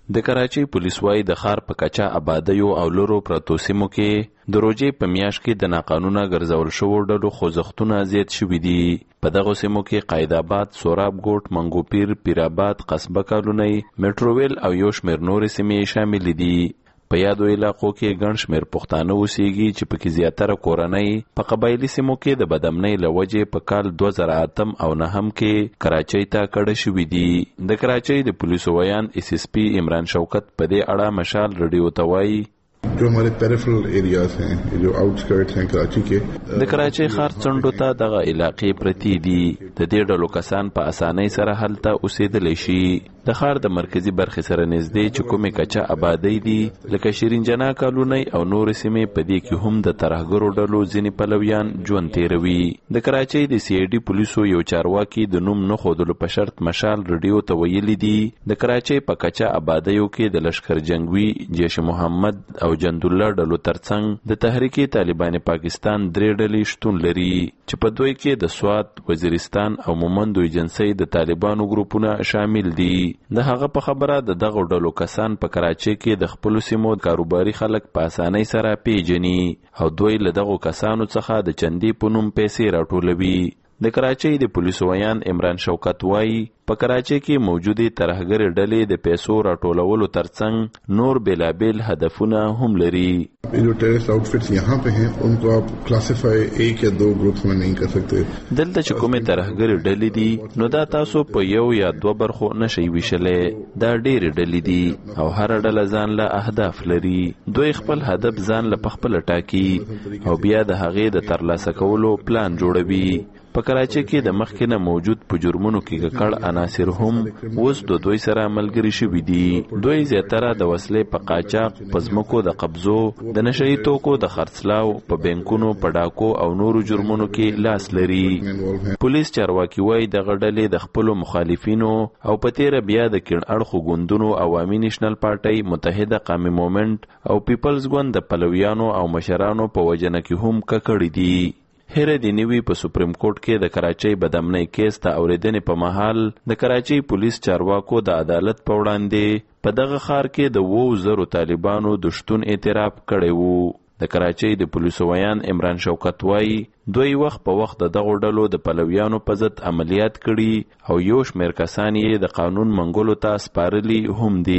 د کراچۍ پولیس وايي د ښار په کچا آبادیو او لرو پرتو سیمو کې د روژې په میاشت کې د ناقانونه ګرځول شوو ډلو خوځښتونه زیات شوي دي. په دغو سیمو کې قاید آباد، سوراب ګوټ، منګوپیر، پیرآباد، قصبه کالونۍ، میټروویل او یو شمېر نورې سیمې شامل دي. په یادو علاقو کې ګڼ شمېر پښتانه اوسېږي چې پکې زیاتره کورنۍ په قبایلي سیمو کې د بدامنۍ له وجې په کال دوه زره اتم او نهم کې کراچۍ ته کډه شوي دي. د کراچۍ د پولیسو ویان ایس ایس پی عمران شوکت په دې اړه مشال رادیو ته وایي जो हमारे पेरिफेरल एरियाज हैं, जो आउटस्कर्ट्स हैं कराची के, د کراچۍ ښار څنډو ته دغه علاقې پرتې دي. د دې ډلو کسان په اسانۍ سره هلته اوسېدلی شي. د ښار د مرکزي برخې سره نږدې چې کومې کچا آبادۍ دي لکه شیرین جنا کالونۍ او نورې سیمې، په دې کې هم د ترهګرو ډلو ځینې پلویان ژوند تېروي. د کراچۍ د سی آی ډي پولیسو یو چارواکي د نوم نه ښودلو په شرط مشال رادیو ته ویلي دي د کراچۍ په کچا آبادیو کې د لشکر جنګوي، جیش محمد او جندالله ډلو ترڅنګ د تحریک طالبان پاکستان درې ډلې شتون لري چې په دوی کې د سوات، وزیرستان او مومند ایجنسۍ د طالبانو ګروپونه شامل دي. د هغه په خبره د دغو ډلو کسان په کراچۍ کې د خپلو سیمو کاروباري خلک په اسانۍ سره پیژني او دوی له دغو کسانو څخه د چندې په نوم پیسې راټولوي. د کراچۍ د پولیسو ویان عمران شوکت وایي په کراچۍ کې موجودې ترهګرې ډلې د پیسو راټولولو ترڅنګ نور بیلابیل هدفونه هم لري. जो टेररिस्ट आउटफिट्स यहाँ पे हैं उनको आप क्लासिफाई एक या दो ग्रुप्स में नहीं कर सकते. دلته چې کومې ترهګرې ډلې دي نو دا تاسو په یو یا دوه برخو نشئ ویشلی. دا ډېرې ډلې دي او هره ډله ځان له اهداف لري. دوی خپل هدف ځان له پخپله ټاکي او بیا د هغې د ترلاسه کولو پلان جوړوي. په کراچۍ کې د مخکې نه موجود په جرمونو کې ککړ عناصر هم اوس د دوی سره ملګري شوي دي. دوی زیاتره د وسلې په قاچاق، په ځمکو د قبضو، د نشهیي توکو د خرڅلاو، په بینکونو، په ډاکو او نورو جرمونو کې لاس لري. پولیس چارواکي وایي دغه ډلې د خپلو مخالفینو او په تیره بیا د کیڼ اړخو ګوندونو عوامي نیشنل پارټۍ، متحده قومي مومنټ او پیپلز ګوند د پلویانو او مشرانو په وجنه کې هم ککړي دي. هیره دی نیوی په سپریم کورټ کې د کراچۍ بدامنۍ کیس ته اورېدنې په مهال د کراچۍ پولیس چارواکو د عدالت په وړاندې په دغه ښار کې د اوو زرو طالبانو د شتون اعتراف کړی وو. د کراچۍ د پولیسو ویان عمران شوکت وایي دوی وخت په وخت د دغو ډلو د پلویانو په ضد عملیات کړي او یو شمېر کسان یې د قانون منګولو ته سپارلي هم دي.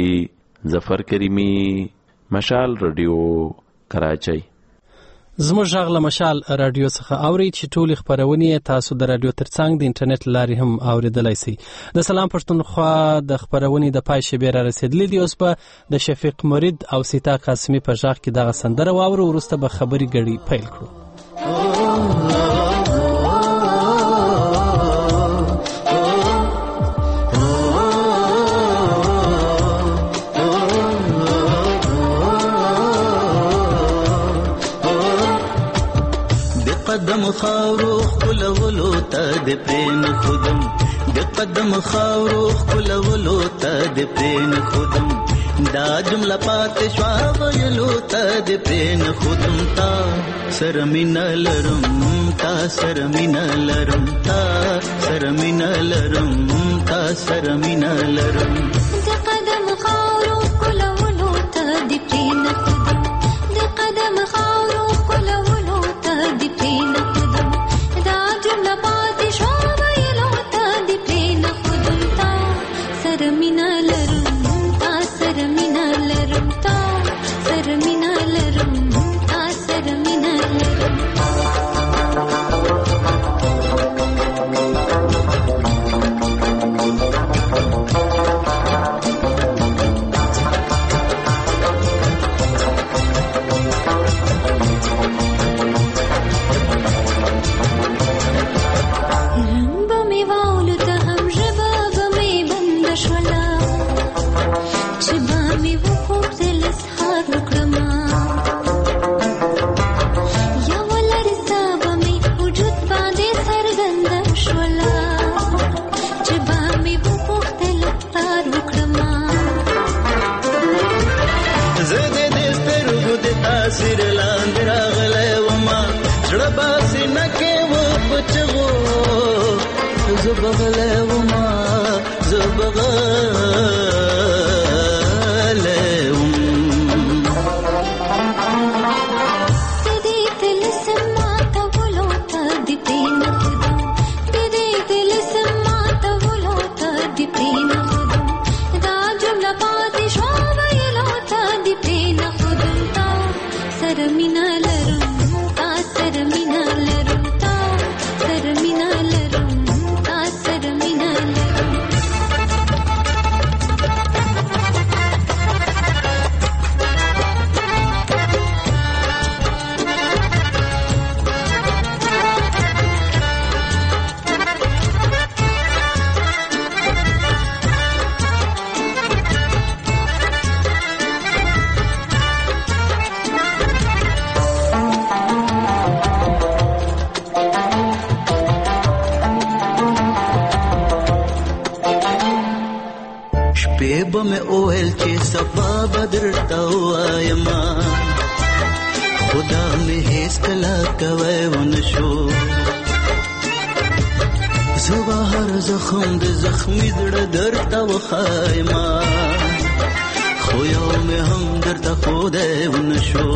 ظفر کریمي، مشال رادیو، کراچۍ. زموږ غږ له مشال رادیو څخه اورئ چې ټولې خپرونې تاسو د رادیو ترڅنګ د انټرنیټ لارې هم اوریدلای شئ. د سلام پښتونخوا د خپرونې د پای شیبې را رسېدلې دي. اوس به د شفیق مرید او سیتا قاسمي په غږ کې دغه سندره واورو، وروسته به خبري ګړۍ پیل کړو. قدم خاورو خلولو تا د پرین خودم، د قدم خاورو خلولو تا د پرین خودم، دا جمله پات شوا ویلو تا د پرین خودم، تا سرمین لرم تا سرمین لرم تا سرمین لرم تا سرمین لرم، د قدم خاورو خلولو تا د پرین خودم، د قدم خاورو خلولو تا د پرین خودم، دا جمله پاتې شوه ویلو تا د پرین خودم، تا سره مینه لرم تا سره مینه لرم تا سره مینه لرم تا سره مینه لرم. مینا لرم تا سره مینا لرم تا سره مینا لرم تا سره مینا لرم شپې به مې اویل چې سبا به درته ووایم خدا مې هېڅکله کوی ونه شو زه به هر زخم د زخمي زړه درته وښایم خو یو مې هم درته ښودی ونه شو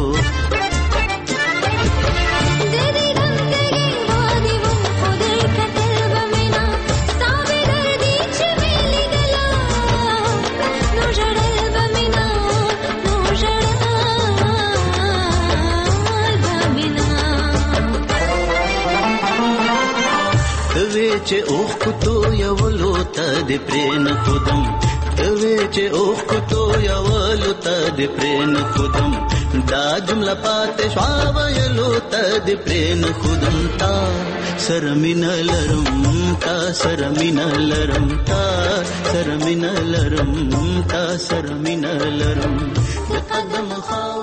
چې اوخ کوتو یولو ته د پرین خودم دوی چې اوخ کوتو یولو ته د پرین خودم دا جمله پاتې شوا ویلو ته د پرین خودم تا سره مینا لرم تا سره مینا لرم تا سره مینا لرم تا سره مینا لرم د قدم خوا